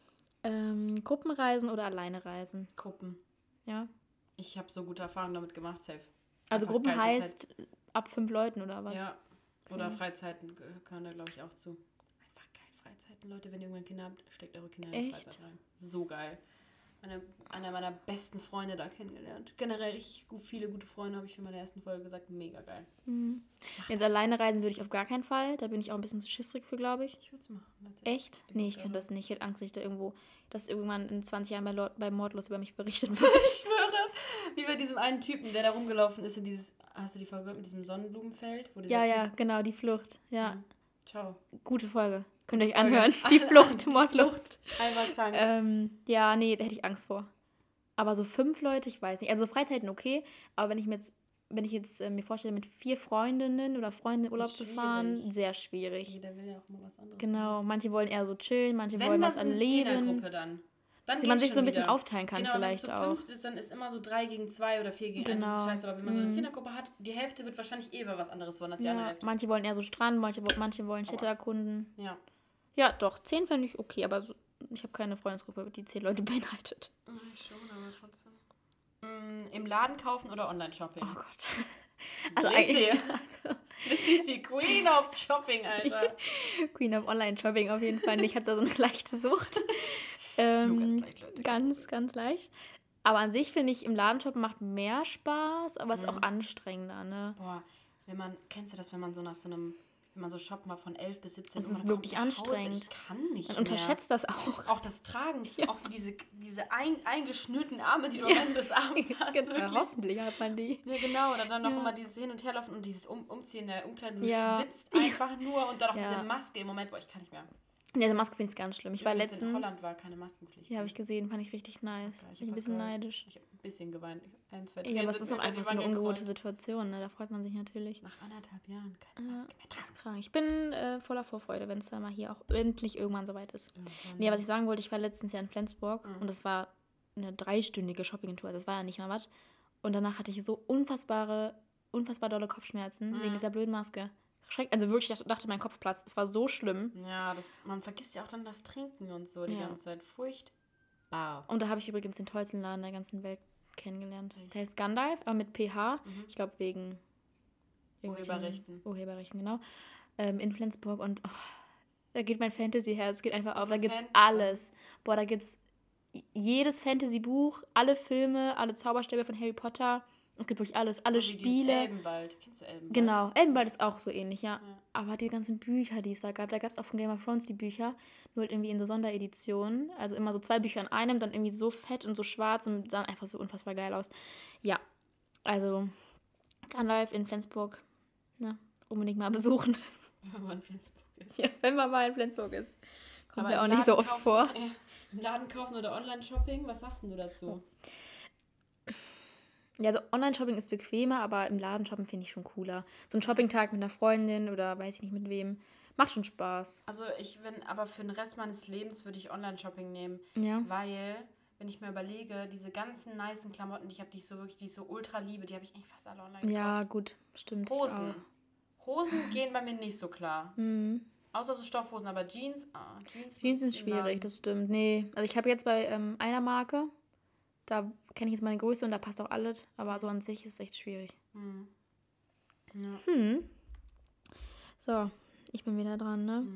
S2: Gruppenreisen oder alleine reisen?
S1: Gruppen.
S2: Ja.
S1: Ich habe so gute Erfahrungen damit gemacht, safe.
S2: Also
S1: Einfach
S2: Gruppen
S1: geilste
S2: heißt
S1: Zeit.
S2: ab 5 Leuten oder was?
S1: Ja. Oder
S2: Okay.
S1: Freizeiten gehören da, glaube ich, auch zu. Einfach geil, Freizeiten. Leute, wenn ihr irgendwann Kinder habt, steckt eure Kinder in die
S2: Echt?
S1: Freizeit rein. So geil. Einer meiner besten Freunde da kennengelernt. Generell richtig viele gute Freunde, habe ich schon mal in der ersten Folge gesagt. Mega geil.
S2: Jetzt alleine reisen würde ich auf gar keinen Fall. Da bin ich auch ein bisschen zu schissrig für, glaube ich.
S1: Ich würde es machen.
S2: Echt? Nee, ich könnte das nicht. Ich hätte Angst, dass irgendwann in 20 Jahren bei Mordlos über mich berichtet wird.
S1: Ich schwöre. Wie bei diesem einen Typen, der da rumgelaufen ist in dieses, hast du die Folge gehört, mit diesem Sonnenblumenfeld? Wo dieser
S2: Ja,
S1: Typ,
S2: genau, die Flucht. Ja,
S1: Ciao.
S2: gute Folge. Könnt ihr euch
S1: Folge.
S2: anhören. Die Flucht, Mordlust.
S1: Einmal krank.
S2: Ja, nee, da hätte ich Angst vor. Aber so 5 Leute, ich weiß nicht. Also Freizeiten okay, aber wenn ich mir vorstelle, mit 4 Freundinnen oder Freunden in Urlaub zu fahren, sehr schwierig.
S1: Jeder will ja auch mal was anderes.
S2: Genau, manche wollen eher so chillen, manche
S1: Wenn
S2: wollen
S1: das
S2: was
S1: eine
S2: erleben.
S1: Zehnergruppe dann
S2: Dass
S1: geht's
S2: man sich
S1: schon
S2: so ein bisschen
S1: wieder.
S2: aufteilen kann
S1: genau,
S2: vielleicht
S1: wenn
S2: auch.
S1: es zu 5 ist, dann ist immer so 3 gegen 2 oder 4 gegen 1. Das ist scheiße, aber wenn man so eine Zehnergruppe hat, die Hälfte wird wahrscheinlich über was anderes wollen als die andere
S2: Ja,
S1: Hälfte.
S2: manche wollen eher so Strand, manche wollen Städte erkunden.
S1: Ja.
S2: Ja, doch, 10 fände ich okay, aber ich habe keine Freundesgruppe, die 10 Leute beinhaltet.
S1: Ich schon, aber trotzdem. Im Laden kaufen oder Online-Shopping?
S2: Oh Gott. Also
S1: Das ist die Queen of Shopping, Alter.
S2: Queen of Online-Shopping auf jeden Fall. Ich habe da so eine leichte Sucht.
S1: Nur ganz leicht, Leute.
S2: Ganz leicht. Aber an sich finde ich, im Laden shoppen macht mehr Spaß, aber es ist auch anstrengender, ne?
S1: Boah, kennst du das, wenn man so shoppen war von 11 bis 17
S2: Das
S1: Uhr?
S2: ist
S1: man
S2: wirklich
S1: kommt nach Hause,
S2: anstrengend.
S1: Ich kann nicht
S2: Man
S1: mehr.
S2: unterschätzt das auch.
S1: Auch das Tragen, auch für diese eingeschnürten Arme, die du am Ende des Abends hast.
S2: Genau,
S1: Wirklich.
S2: hoffentlich hat man die.
S1: Ja, genau. Oder dann noch immer dieses Hin- und Herlaufen und dieses Umziehen in der Umkleidung. Du
S2: Ja.
S1: schwitzt einfach nur und dann auch
S2: Ja.
S1: diese Maske im Moment. Boah, ich kann nicht mehr.
S2: Ja, die Maske finde ich ganz schlimm. Ich war
S1: Übrigens,
S2: letztens...
S1: in Holland war keine Maskenpflicht.
S2: Ja, habe ich gesehen, fand ich richtig nice.
S1: Ich
S2: Bin ein bisschen neidisch.
S1: Ich habe ein bisschen geweint. 1, 2, 3.
S2: Ja, aber es ist auch einfach so eine ungewohnte Situation, ne? Da freut man sich natürlich.
S1: Nach 1,5 Jahren keine Maske mehr
S2: Das
S1: tragen.
S2: ist krank. Ich bin voller Vorfreude, wenn es dann mal hier auch endlich irgendwann soweit ist.
S1: Irgendwann.
S2: Nee, was ich sagen wollte, ich war letztens ja in Flensburg und das war eine 3-stündige Shoppingtour. Das war ja nicht mal was. Und danach hatte ich so unfassbar dolle Kopfschmerzen wegen dieser blöden Maske. Also wirklich, ich dachte, mein Kopf platzt. Es war so schlimm.
S1: Ja, man vergisst ja auch dann das Trinken und so die ganze Zeit. Furchtbar.
S2: Und da habe ich übrigens den tollsten Laden der ganzen Welt kennengelernt. Der heißt Gandalf, aber mit PH. Ich glaube wegen
S1: Urheberrechten.
S2: Urheberrechten, genau. In Flensburg und da geht mein Fantasy-Herz, geht einfach auf. Da gibt's
S1: Fan
S2: alles. Boah, da gibt's jedes Fantasy-Buch, alle Filme, alle Zauberstäbe von Harry Potter. Es gibt wirklich alles, alle
S1: so wie
S2: Spiele.
S1: Elbenwald. Kennst du Elbenwald?
S2: Genau, Elbenwald ist auch so ähnlich, ja. Aber die ganzen Bücher, die es da gab es auch von Game of Thrones die Bücher, nur halt irgendwie in so Sondereditionen. Also immer so 2 Bücher in einem, dann irgendwie so fett und so schwarz und sahen einfach so unfassbar geil aus. Ja, also Gandalf in Flensburg, ne, unbedingt mal besuchen.
S1: Wenn man in Flensburg ist.
S2: Ja, wenn man mal in Flensburg ist. Kommt
S1: Aber
S2: ja auch
S1: im
S2: nicht so
S1: Laden
S2: oft
S1: kaufen,
S2: vor.
S1: Im Laden kaufen oder Online-Shopping? Was sagst denn du dazu?
S2: Ja, also Online-Shopping ist bequemer, aber im Laden shoppen finde ich schon cooler. So ein Shopping-Tag mit einer Freundin oder weiß ich nicht mit wem, macht schon Spaß.
S1: Also aber für den Rest meines Lebens würde ich Online-Shopping nehmen.
S2: Ja.
S1: Weil, wenn ich mir überlege, diese ganzen nicen Klamotten, die ich so ultra liebe, die habe ich eigentlich fast alle online gekauft.
S2: Ja, gut, stimmt. ich
S1: Hosen.
S2: auch.
S1: Hosen gehen bei mir nicht so klar. Außer so Stoffhosen, aber Jeans.
S2: Jeans ist schwierig, das stimmt. Nee, also ich habe jetzt bei einer Marke, da kenne ich jetzt meine Größe und da passt auch alles, aber so an sich ist es echt schwierig.
S1: Ja.
S2: So, ich bin wieder dran, ne?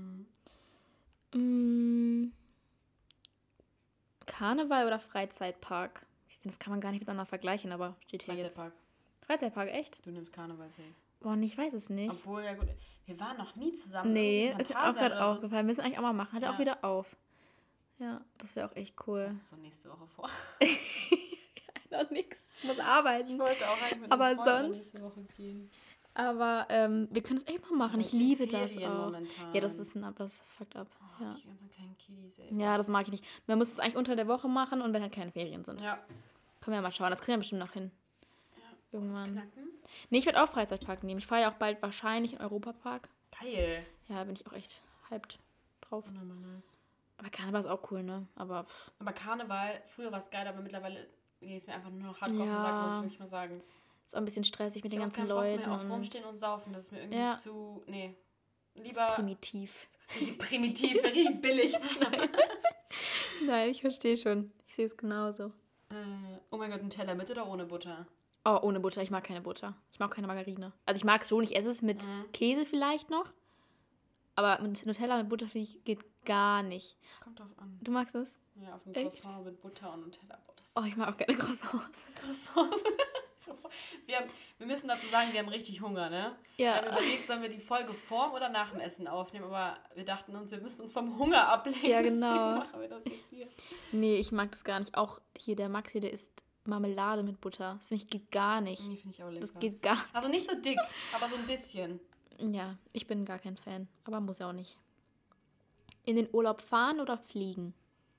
S2: Karneval oder Freizeitpark? Ich finde, das kann man gar nicht miteinander vergleichen, aber steht hier jetzt. Freizeitpark, echt?
S1: Du nimmst Karneval safe.
S2: Boah, ich weiß es nicht.
S1: Obwohl, ja gut, wir waren noch nie zusammen.
S2: Nee, ist mir auch
S1: Fantasia
S2: gerade
S1: oder so.
S2: aufgefallen. Müssen wir eigentlich auch mal machen. Hat er auch wieder auf. Ja, das wäre auch echt cool.
S1: Das ist so nächste Woche vor.
S2: Noch nix. Muss arbeiten.
S1: Ich wollte auch eigentlich mit
S2: Aber
S1: einem Freund
S2: sonst-
S1: nächste Woche gehen.
S2: Aber wir können es echt mal machen.
S1: Aber
S2: Ich
S1: es sind
S2: liebe das
S1: Ferien
S2: auch.
S1: momentan.
S2: Ja, das fuckt ab. Ja.
S1: Die ganzen kleinen Kiddies, ey.
S2: Ja, das mag ich nicht. Man muss es eigentlich unter der Woche machen und wenn halt keine Ferien sind.
S1: Ja.
S2: Können wir mal schauen. Das kriegen wir bestimmt noch hin. Irgendwann.
S1: Knacken.
S2: Nee, ich werde auch Freizeitpark nehmen. Ich fahre ja auch bald wahrscheinlich in Europapark.
S1: Geil.
S2: Ja, bin ich auch echt hyped drauf.
S1: Oh, nochmal nice.
S2: Aber Karneval ist auch cool, ne? Aber
S1: Aber Karneval, früher war es geil, aber mittlerweile geht es mir einfach nur noch hardcore auf den
S2: Ja.
S1: Sack, muss ich wirklich mal sagen.
S2: ist auch ein bisschen stressig mit
S1: Ich
S2: den
S1: habe
S2: ganzen
S1: keinen Bock
S2: Leuten.
S1: mehr auf
S2: und
S1: rumstehen und saufen, das ist mir irgendwie
S2: Ja.
S1: zu... Nee. Lieber
S2: primitiv.
S1: richtig primitiv, richtig billig.
S2: Nein, ich verstehe schon. Ich sehe es genauso.
S1: Oh mein Gott, Nutella mit oder ohne Butter?
S2: Oh, ohne Butter. Ich mag keine Butter. Ich mag keine Margarine. Also ich mag es schon, ich esse es mit Käse vielleicht noch. Aber mit Nutella mit Butter, finde ich, geht gar nicht.
S1: Kommt drauf an.
S2: Du magst es?
S1: Ja, auf ein
S2: Echt?
S1: Croissant mit Butter und Nutella.
S2: Oh, ich mag auch gerne Croissants.
S1: Croissants. Wir müssen dazu sagen, wir haben richtig Hunger, ne?
S2: Ja.
S1: Wir haben überlegt, sollen wir die Folge vorm oder nach dem Essen aufnehmen, aber wir dachten uns, wir müssen uns vom Hunger ablenken.
S2: Ja, genau.
S1: Deswegen machen wir das jetzt hier.
S2: Nee, ich mag das gar nicht. Auch hier der Maxi, der isst Marmelade mit Butter. Das finde ich geht gar nicht.
S1: Nee, finde ich auch lecker.
S2: Das geht gar nicht.
S1: Also nicht so dick, aber so ein bisschen.
S2: Ja, ich bin gar kein Fan. Aber muss ja auch nicht. In den Urlaub fahren oder fliegen?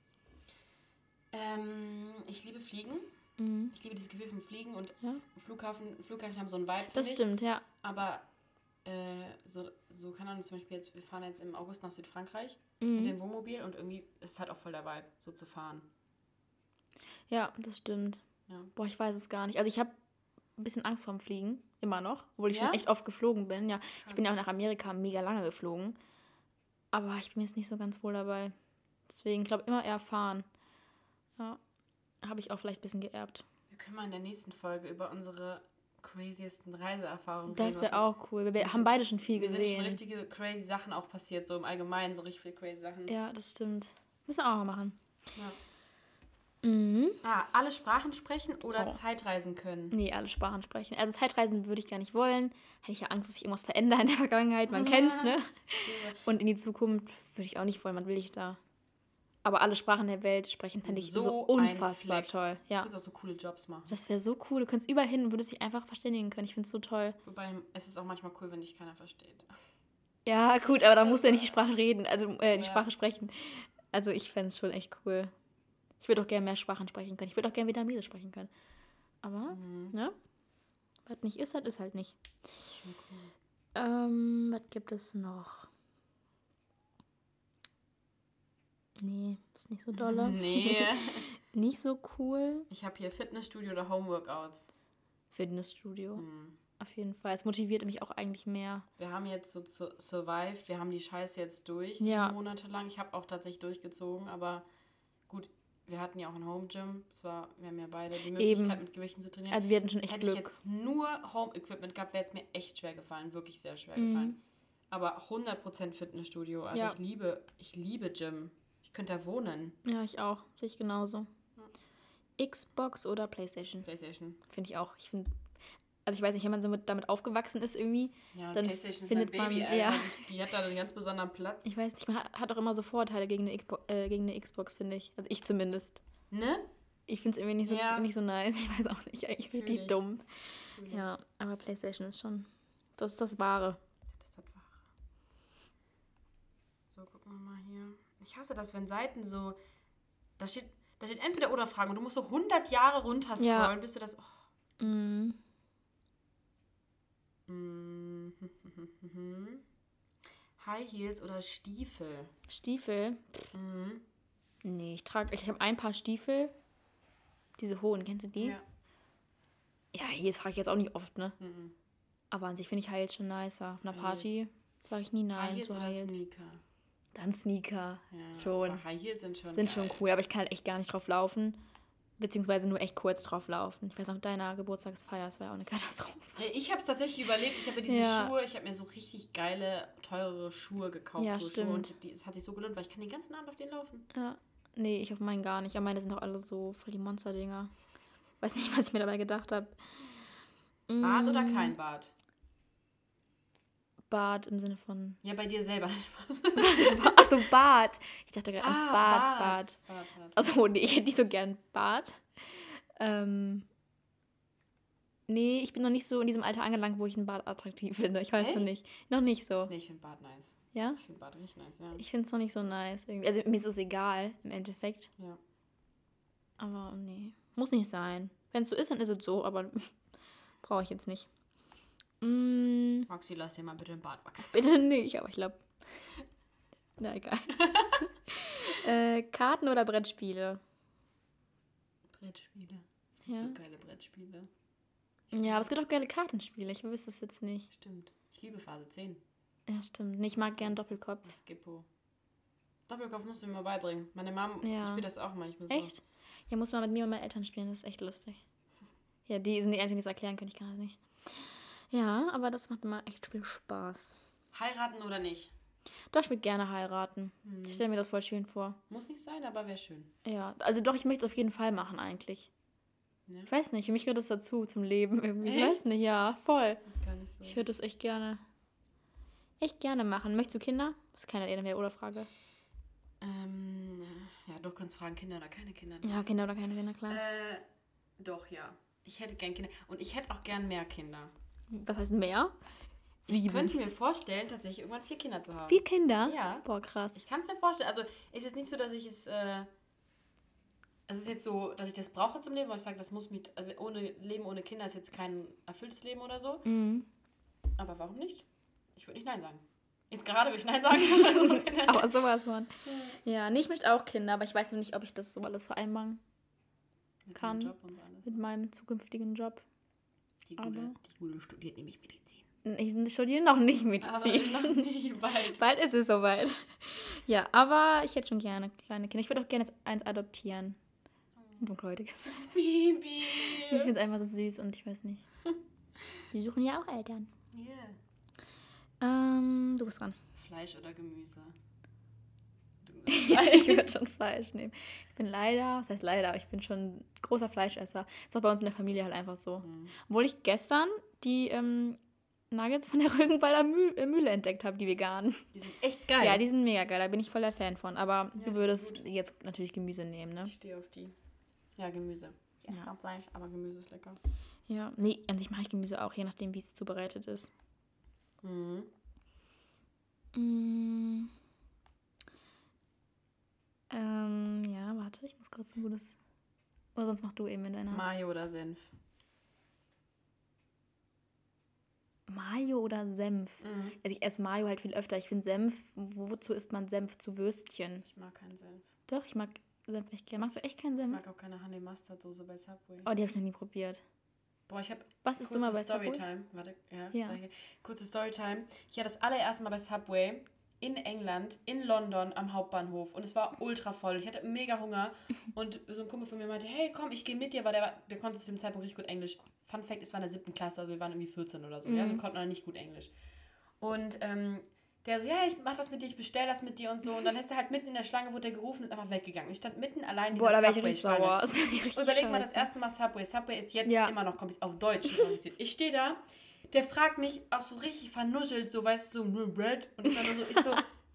S1: Ich liebe Fliegen.
S2: Mhm.
S1: Ich liebe dieses Gefühl von Fliegen und
S2: Ja.
S1: Flughafen haben so einen Vibe für
S2: Das
S1: mich.
S2: stimmt, ja.
S1: Aber so kann man zum Beispiel jetzt, wir fahren jetzt im August nach Südfrankreich mit dem Wohnmobil und irgendwie ist es halt auch voll der Vibe, so zu fahren.
S2: Ja, das stimmt.
S1: Ja.
S2: Boah, ich weiß es gar nicht. Also ich habe ein bisschen Angst vorm Fliegen, immer noch, obwohl ich
S1: Ja?
S2: schon echt oft geflogen bin. Ja, ich bin ja auch nach Amerika mega lange geflogen. Aber ich bin jetzt nicht so ganz wohl dabei. Deswegen, ich glaube, immer eher fahren. Ja, habe ich auch vielleicht ein bisschen geerbt.
S1: Wir können mal in der nächsten Folge über unsere craziesten Reiseerfahrungen
S2: Das
S1: reden.
S2: wäre auch cool. Wir haben beide schon viel
S1: Mir sind schon
S2: gesehen.
S1: richtige crazy Sachen auch passiert, so im Allgemeinen, so richtig viele crazy Sachen.
S2: Ja, das stimmt. Müssen wir auch mal machen.
S1: Ja.
S2: Mhm.
S1: Alle Sprachen sprechen oder
S2: Oh.
S1: Zeitreisen können.
S2: Nee, alle Sprachen sprechen. Also Zeitreisen würde ich gar nicht wollen. Hätte ich ja Angst, dass sich irgendwas verändert in der Vergangenheit. Man kennt's, ne? Und in die Zukunft würde ich auch nicht wollen. Was will ich da? Aber alle Sprachen der Welt sprechen, fände ich so
S1: ein
S2: unfassbar
S1: Flex.
S2: toll.
S1: Du
S2: Ja,
S1: kannst auch so coole Jobs machen.
S2: das wäre so cool. Du könntest überall hin und würdest dich einfach verständigen können. Ich finde es so toll.
S1: Wobei, es ist auch manchmal cool, wenn dich keiner versteht.
S2: Ja, gut, aber da musst du ja nicht die Sprache reden, also die
S1: Ja.
S2: Sprache sprechen. Also ich fände es schon echt cool. Ich würde auch gerne mehr Sprachen sprechen können. Ich würde auch gerne Vietnamesisch sprechen können. Aber, ne? Was nicht ist, das ist halt nicht.
S1: Schon cool.
S2: Was gibt es noch? Nee, ist nicht so dolle.
S1: Nee.
S2: Nicht so cool.
S1: Ich habe hier Fitnessstudio oder Homeworkouts.
S2: Fitnessstudio. Auf jeden Fall. Es motiviert mich auch eigentlich mehr.
S1: Wir haben jetzt so survived, wir haben die Scheiße jetzt durch,
S2: Ja.
S1: 7 Monate lang. Ich habe auch tatsächlich durchgezogen, aber gut, wir hatten ja auch ein Home Gym. Wir haben ja beide die Möglichkeit, mit Gewichten zu trainieren.
S2: Also wir hatten schon echt
S1: Hätte
S2: Glück.
S1: ich jetzt nur Home-Equipment gehabt, wäre es mir echt schwer gefallen. Wirklich sehr schwer gefallen. Aber 100% Fitnessstudio. Also
S2: Ja.
S1: ich liebe Gym. Ich könnte da wohnen.
S2: Ja, ich auch. Sehe ich genauso. Xbox oder PlayStation?
S1: PlayStation.
S2: Finde ich auch. Also ich weiß nicht, wenn man so damit aufgewachsen ist irgendwie,
S1: Ja, und
S2: dann
S1: PlayStation
S2: findet
S1: ist mein Baby,
S2: man,
S1: Alter.
S2: ja.
S1: Die hat da einen ganz besonderen Platz.
S2: Ich weiß nicht, man hat auch immer so Vorurteile gegen eine Xbox, finde ich. Also ich zumindest.
S1: Ne?
S2: Ich finde es irgendwie nicht so nice. Ich weiß auch nicht, eigentlich
S1: Fühl
S2: richtig
S1: ich.
S2: dumm. Ja, aber PlayStation ist schon, das ist das Wahre.
S1: Das ist das Wahre. So, gucken wir mal hier. Ich hasse das, wenn Seiten so... Da steht entweder oder Fragen und du musst so 100 Jahre runterscrollen,
S2: Ja.
S1: bis du das... Oh.
S2: Mhm.
S1: High Heels oder Stiefel?
S2: Stiefel? Nee, ich habe ein paar Stiefel. Diese hohen, kennst du die?
S1: Ja.
S2: Ja, Heels trage ich jetzt auch nicht oft, ne? Aber an sich finde ich High Heels schon nicer. Auf einer
S1: High
S2: Party sage ich nie
S1: High
S2: nein
S1: Heels
S2: zu
S1: oder
S2: High Heels.
S1: Sneaker?
S2: Dann Sneaker.
S1: Ja,
S2: Schon.
S1: aber High Heels sind schon
S2: Sind
S1: geil.
S2: schon cool, aber ich kann halt echt gar nicht drauf laufen. Beziehungsweise nur echt kurz drauf laufen. Ich weiß noch, deiner Geburtstagsfeier, das war ja auch eine Katastrophe.
S1: Ich habe es tatsächlich überlebt. Ich habe diese
S2: Ja.
S1: Schuhe, ich habe mir so richtig geile, teurere Schuhe gekauft.
S2: Ja,
S1: Schuhe,
S2: stimmt.
S1: und es hat sich so gelohnt, weil ich kann den ganzen Abend auf denen laufen.
S2: Ja. Nee, ich auf meinen gar nicht. Aber meine sind auch alle so voll die Monster-Dinger. Weiß nicht, was ich mir dabei gedacht habe.
S1: Bart oder kein Bart?
S2: Bart im Sinne von...
S1: Ja, bei dir selber.
S2: Achso, Bart. Ich dachte gerade ans Bart.
S1: Bart.
S2: Also nee, ich hätte nicht so gern Bart. Nee, ich bin noch nicht so in diesem Alter angelangt, wo ich einen Bart attraktiv finde. Ich weiß noch
S1: Echt?
S2: nicht. Noch nicht so.
S1: Nee, ich finde Bart nice.
S2: Ja?
S1: Ich finde Bart richtig nice, ja.
S2: Ich finde es noch nicht so nice. Irgendwie. Also mir ist es egal, im Endeffekt.
S1: Ja.
S2: Aber nee, muss nicht sein. Wenn es so ist, dann ist es so, aber brauche ich jetzt nicht.
S1: Maxi, lass dir mal bitte den Bart wachsen.
S2: Bitte nicht, aber ich glaube... Na, egal. Karten oder Brettspiele?
S1: Brettspiele. Es gibt
S2: Ja.
S1: so geile Brettspiele.
S2: Ja, aber es gibt auch geile Kartenspiele. Ich wüsste es jetzt nicht.
S1: Stimmt. Ich liebe Phase 10.
S2: Ja, stimmt. Nee, ich mag gern Doppelkopf.
S1: Das Gippo. Doppelkopf musst du mir mal beibringen. Meine Mom spielt das auch manchmal so.
S2: Echt? Ja, muss man mit mir und meinen Eltern spielen, das ist echt lustig. Ja, die sind die Einzigen, die es erklären können, ich kann das nicht. Ja, aber das macht immer echt viel Spaß.
S1: Heiraten oder nicht?
S2: Doch, ich würde gerne heiraten. Ich stelle mir das voll schön vor.
S1: Muss nicht sein, aber wäre schön.
S2: Ja, also doch, ich möchte es auf jeden Fall machen eigentlich. Ja. Ich weiß nicht, für mich gehört das dazu, zum Leben irgendwie. Ich weiß nicht, ja, voll. Das ist gar nicht so. Ich würde das echt gerne machen. Möchtest du Kinder? Das ist keine Entweder-oder-Frage.
S1: Ja, du kannst fragen, Kinder oder keine Kinder.
S2: Ja, Kinder oder keine Kinder, klar.
S1: Doch, ja. Ich hätte gern Kinder. Und ich hätte auch gern mehr Kinder.
S2: Was heißt mehr?
S1: 7. Ich könnte mir vorstellen, tatsächlich irgendwann 4 Kinder zu haben.
S2: 4 Kinder?
S1: Ja.
S2: Boah, krass.
S1: Ich kann es mir vorstellen. Also, ist jetzt nicht so, dass ich es... es ist jetzt so, dass ich das brauche zum Leben, weil ich sage, das muss mit... Leben ohne Kinder ist jetzt kein erfülltes Leben oder so. Mhm. Aber warum nicht? Ich würde nicht Nein sagen. Jetzt gerade würde ich Nein sagen.
S2: Aber sowas von. Ja, nee, ich möchte auch Kinder, aber ich weiß noch nicht, ob ich das so alles vereinbaren kann. Job und alles. Mit meinem zukünftigen Job.
S1: Die Gute studiert nämlich Medizin.
S2: Ich studiere noch nicht Medizin.
S1: Aber noch nicht, bald.
S2: Bald ist es soweit. Ja, aber ich hätte schon gerne kleine Kinder. Ich würde auch gerne jetzt eins adoptieren. Ein dunkelhäutiges.
S1: Baby.
S2: Ich finde es einfach so süß und ich weiß nicht. Die suchen ja auch Eltern.
S1: Ja. Yeah.
S2: Du bist dran.
S1: Fleisch oder Gemüse?
S2: Ich würde schon Fleisch nehmen. Ich bin ich bin schon großer Fleischesser. Ist auch bei uns in der Familie halt einfach so. Obwohl ich gestern die Nuggets von der Rügenwalder Mühle entdeckt habe, die veganen.
S1: Die sind echt geil.
S2: Ja, die sind mega geil, da bin ich voll der Fan von. Aber du würdest jetzt natürlich Gemüse nehmen, ne?
S1: Ich stehe auf die. Ja, Gemüse. Ich esse kein Fleisch, aber Gemüse ist lecker.
S2: Ja, nee, an sich mache ich Gemüse auch, je nachdem, wie es zubereitet ist. Ja, warte, ich muss kurz ein gutes... Oder sonst mach du eben, wenn du eine hast.
S1: Mayo oder Senf?
S2: Mayo oder Senf? Also ich esse Mayo halt viel öfter. Ich finde Senf, wozu isst man Senf? Zu Würstchen.
S1: Ich mag keinen Senf.
S2: Doch, ich mag Senf echt gerne. Magst du echt keinen Senf?
S1: Ich mag auch keine Honey Mustard Soße bei Subway.
S2: Oh, die habe ich noch nie probiert.
S1: Boah, ich habe...
S2: Was isst du mal bei
S1: Storytime. Warte, ja. Kurze Storytime. Ich hatte das allererste Mal bei Subway in England, in London am Hauptbahnhof und es war ultra voll. Ich hatte mega Hunger und so ein Kumpel von mir meinte, hey, komm, ich gehe mit dir, weil der konnte zu dem Zeitpunkt richtig gut Englisch. Fun Fact, es war in der 7. Klasse, also wir waren irgendwie 14 oder so. Ja, so konnten wir nicht gut Englisch. Und der so, ja, ich mach was mit dir, ich bestell das mit dir und so. Und dann ist er halt mitten in der Schlange, wurde der gerufen, ist einfach weggegangen. Ich stand mitten allein in dieser Subway-Schlange. Und überleg mal, das erste Mal Subway. Subway ist jetzt immer noch komplett auf Deutsch. Ich stehe da, der fragt mich auch so richtig vernuschelt, so, weißt du, so, Bread. Und dann so,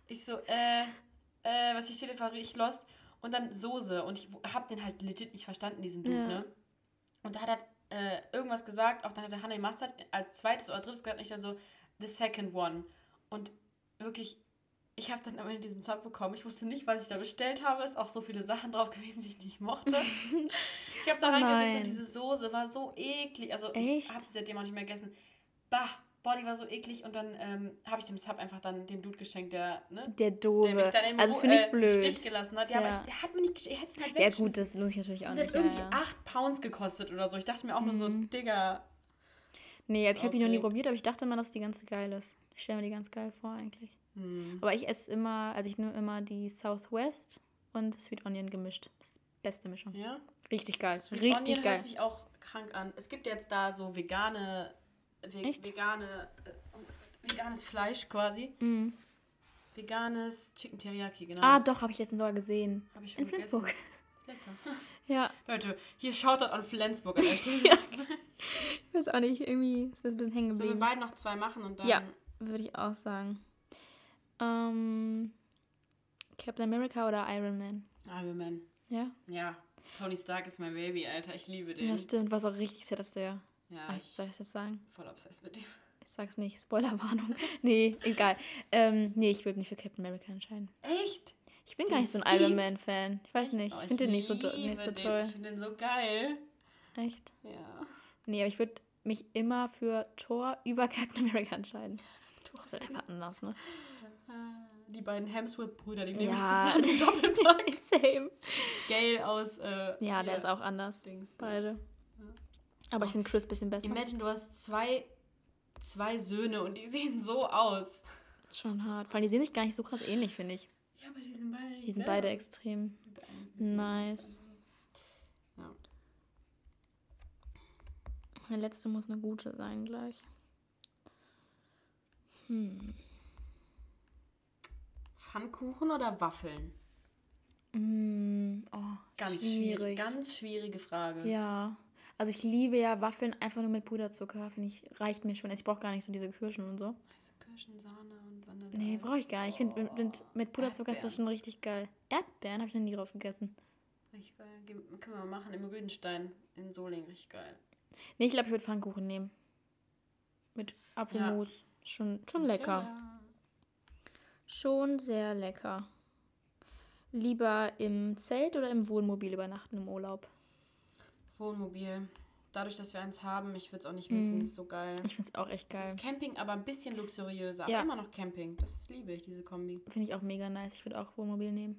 S1: was ich stehe, war richtig lost. Und dann Soße. Und ich hab den halt legit nicht verstanden, diesen Dude, ne? Und da hat er irgendwas gesagt, auch dann hat er Honey Mustard als zweites oder drittes gesagt, und ich dann so, the second one. Und wirklich, ich habe dann am Ende diesen Sub bekommen. Ich wusste nicht, was ich da bestellt habe. Es ist auch so viele Sachen drauf gewesen, die ich nicht mochte. Ich habe da reingebissen und diese Soße war so eklig. Also ich habe sie seitdem auch nicht mehr gegessen. Boah, die war so eklig. Und dann habe ich dem Sub einfach dann dem Dude geschenkt, der
S2: Doofe.
S1: Der mich dann im
S2: finde ich blöd.
S1: Stich gelassen hat. Ja, aber er hat mir nicht, er hätte es halt
S2: weggeschmissen. Ja gut, das lohnt sich natürlich auch nicht.
S1: Das hat irgendwie 8 Pounds gekostet oder so. Ich dachte mir auch nur so, Digga.
S2: Nee, jetzt ich habe die noch nie probiert, aber ich dachte immer, dass die ganz geil ist. Ich stelle mir die ganz geil vor eigentlich. Aber ich esse immer, ich nehme immer die Southwest und Sweet Onion gemischt. Das ist die beste Mischung. Ja? Richtig geil.
S1: Sweet Onion hört sich auch krank an. Es gibt jetzt da so veganes Fleisch quasi. Veganes Chicken Teriyaki, genau.
S2: Ah, doch, habe ich letztens sogar gesehen.
S1: Habe ich schon
S2: in Flensburg.
S1: Ist lecker.
S2: Ja.
S1: Leute, hier Shoutout an Flensburg an der Stelle.
S2: Ja. Ich weiß auch nicht, irgendwie ist mir ein bisschen hängen geblieben.
S1: Sollen wir beide noch 2 machen und dann...
S2: Ja, würde ich auch sagen. Captain America oder Iron Man?
S1: Iron Man.
S2: Ja?
S1: Ja. Tony Stark ist mein Baby, Alter. Ich liebe den.
S2: Ja, stimmt. Was auch richtig sad, dass der...
S1: Ja.
S2: Soll ich es jetzt sagen?
S1: Voll obsessed mit dem.
S2: Ich sag's nicht. Spoilerwarnung. Nee, egal. Nee, ich würde mich für Captain America entscheiden.
S1: Echt?
S2: Ich bin gar nicht so ein Iron Man-Fan. Ich weiß nicht. Ich finde den nicht so toll.
S1: Ich finde den so geil.
S2: Echt?
S1: Ja.
S2: Nee, aber ich würde mich immer für Thor über Captain America entscheiden. Thor ist halt einfach anders, ne?
S1: Die beiden Hemsworth-Brüder, die nehmen mich zusammen im Doppelpack.
S2: Same.
S1: Gale aus...
S2: ja, der ist auch anders. Beide. Ja. Aber ich finde Chris ein bisschen besser.
S1: Imagine, du hast zwei Söhne und die sehen so aus.
S2: Das ist schon hart. Vor allem, die sehen sich gar nicht so krass ähnlich, finde ich.
S1: Ja, aber die sind beide
S2: Die sind beide extrem nice.
S1: Ja.
S2: Der letzte muss eine gute sein gleich.
S1: Pfannkuchen oder Waffeln? Ganz
S2: schwierig.
S1: Ganz schwierige Frage.
S2: Ja. Also ich liebe ja Waffeln einfach nur mit Puderzucker. Finde ich, reicht mir schon. Ich brauche gar nicht so diese Kirschen und so.
S1: Weiße Kirschen, Sahne und Vanille.
S2: Nee, brauche ich gar nicht. Ich finde, mit Puderzucker ist das schon richtig geil. Erdbeeren habe ich noch nie drauf gegessen.
S1: Richtig geil. Können wir mal machen im Rüdenstein in Solingen. Richtig geil.
S2: Nee, ich glaube, ich würde Pfannkuchen nehmen. Mit Apfelmus. Ja. Schon lecker. Schon sehr lecker. Lieber im Zelt oder im Wohnmobil übernachten im Urlaub?
S1: Wohnmobil. Dadurch, dass wir eins haben, ich würde es auch nicht missen, ist so geil.
S2: Ich finde es auch echt geil.
S1: Es ist Camping, aber ein bisschen luxuriöser. Ja. Aber immer noch Camping. Das liebe ich, diese Kombi.
S2: Finde ich auch mega nice. Ich würde auch Wohnmobil nehmen.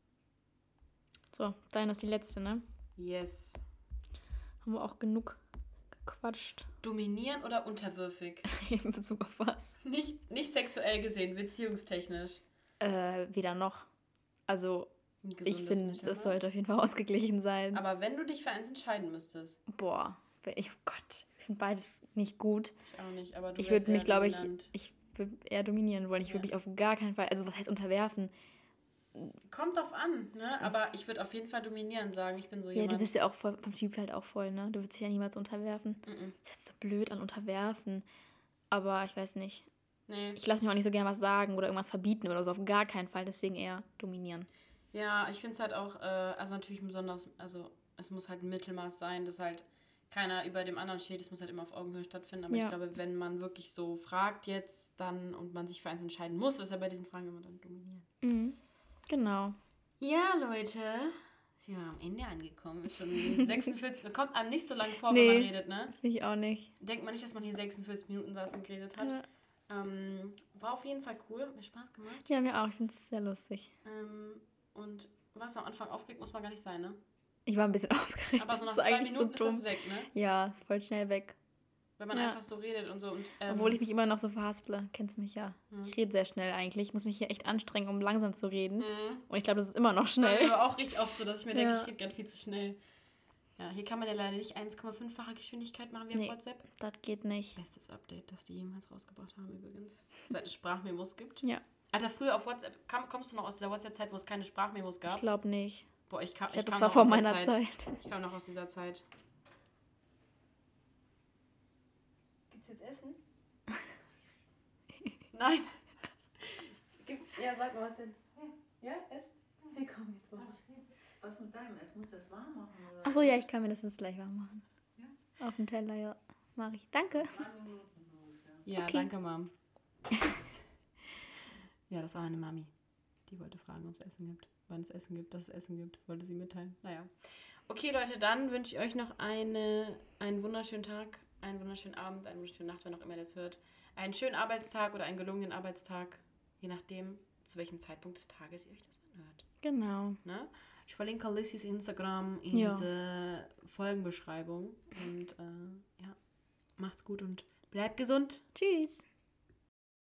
S2: So, deine ist die letzte, ne?
S1: Yes.
S2: Haben wir auch genug gequatscht.
S1: Dominieren oder unterwürfig?
S2: In Bezug auf was?
S1: Nicht sexuell gesehen, beziehungstechnisch.
S2: Weder noch. Also, ich finde, es sollte auf jeden Fall ausgeglichen sein.
S1: Aber wenn du dich für eins entscheiden müsstest?
S2: Boah, ich finde beides nicht gut.
S1: Ich auch nicht, aber du
S2: ich würde mich, glaube ich würde eher dominieren wollen. Ich würde mich auf gar keinen Fall, also was heißt unterwerfen?
S1: Kommt drauf an, ne? Aber ich würde auf jeden Fall dominieren sagen. Ich bin so jemand.
S2: Ja, du bist ja auch vom Typ halt auch voll, ne? Du würdest dich ja niemals unterwerfen. Das ist so blöd an unterwerfen. Aber ich weiß nicht.
S1: Nee.
S2: Ich lasse mich auch nicht so gerne was sagen oder irgendwas verbieten oder so. Auf gar keinen Fall. Deswegen eher dominieren.
S1: Ja, ich finde es halt auch, also natürlich besonders, also es muss halt ein Mittelmaß sein, dass halt keiner über dem anderen steht. Es muss halt immer auf Augenhöhe stattfinden. Aber ich glaube, wenn man wirklich so fragt jetzt dann und man sich für eins entscheiden muss, ist ja bei diesen Fragen immer dann dominieren.
S2: Mhm. Genau.
S1: Ja, Leute, sind wir am Ende angekommen. Ist schon 46, kommt einem nicht so lange vor, wenn man redet, ne?
S2: Ich auch nicht.
S1: Denkt man nicht, dass man hier 46 Minuten saß und geredet hat. Ja. War auf jeden Fall cool, hat mir Spaß gemacht.
S2: Ja, mir auch, ich finde es sehr lustig.
S1: Und was am Anfang aufgeregt, muss man gar nicht sein, ne?
S2: Ich war ein bisschen aufgeregt.
S1: Aber so nach 2 Minuten ist das weg, ne?
S2: Ja, ist voll schnell weg.
S1: Wenn man einfach so redet und so. Und,
S2: obwohl ich mich immer noch so verhasple, kennst mich ja. Ich rede sehr schnell eigentlich. Ich muss mich hier echt anstrengen, um langsam zu reden. Und ich glaube, das ist immer noch schnell.
S1: Das ist aber auch richtig oft so, dass ich mir denke, ich rede gerade viel zu schnell. Ja, hier kann man ja leider nicht 1,5-fache Geschwindigkeit machen wie auf WhatsApp.
S2: Das geht nicht.
S1: Bestes Update, das die jemals rausgebracht haben übrigens. Seit es Sprachmemos gibt.
S2: Ja.
S1: Alter, früher auf WhatsApp, kommst du noch aus dieser WhatsApp-Zeit, wo es keine Sprachmemos gab?
S2: Ich glaube nicht.
S1: Boah, ich kam
S2: das
S1: noch
S2: war vor
S1: aus
S2: meiner
S1: der
S2: Zeit.
S1: Ich kam noch aus dieser Zeit. Gibt's jetzt Essen? Nein. Ja, sag mal was denn. Ja, Essen? Hey, komm, jetzt mal.
S3: Was mit deinem Essen? Musst du das warm machen? Oder?
S2: Achso, ja, ich kann mir das jetzt gleich warm machen. Ja? Auf dem Teller, ja. Mach ich. Danke.
S3: 2 Minuten ungefähr.
S1: Ja, okay. Danke, Mom. Ja, das war eine Mami. Die wollte fragen, ob es Essen gibt. Wann es Essen gibt, dass es Essen gibt. Wollte sie mitteilen. Naja. Okay, Leute, dann wünsche ich euch noch einen wunderschönen Tag, einen wunderschönen Abend, eine wunderschöne Nacht, wenn auch immer ihr das hört. Einen schönen Arbeitstag oder einen gelungenen Arbeitstag. Je nachdem, zu welchem Zeitpunkt des Tages ihr euch das anhört.
S2: Genau.
S1: Ne? Ich verlinke Lissys Instagram in der Folgenbeschreibung. Und ja, macht's gut und bleibt gesund.
S2: Tschüss.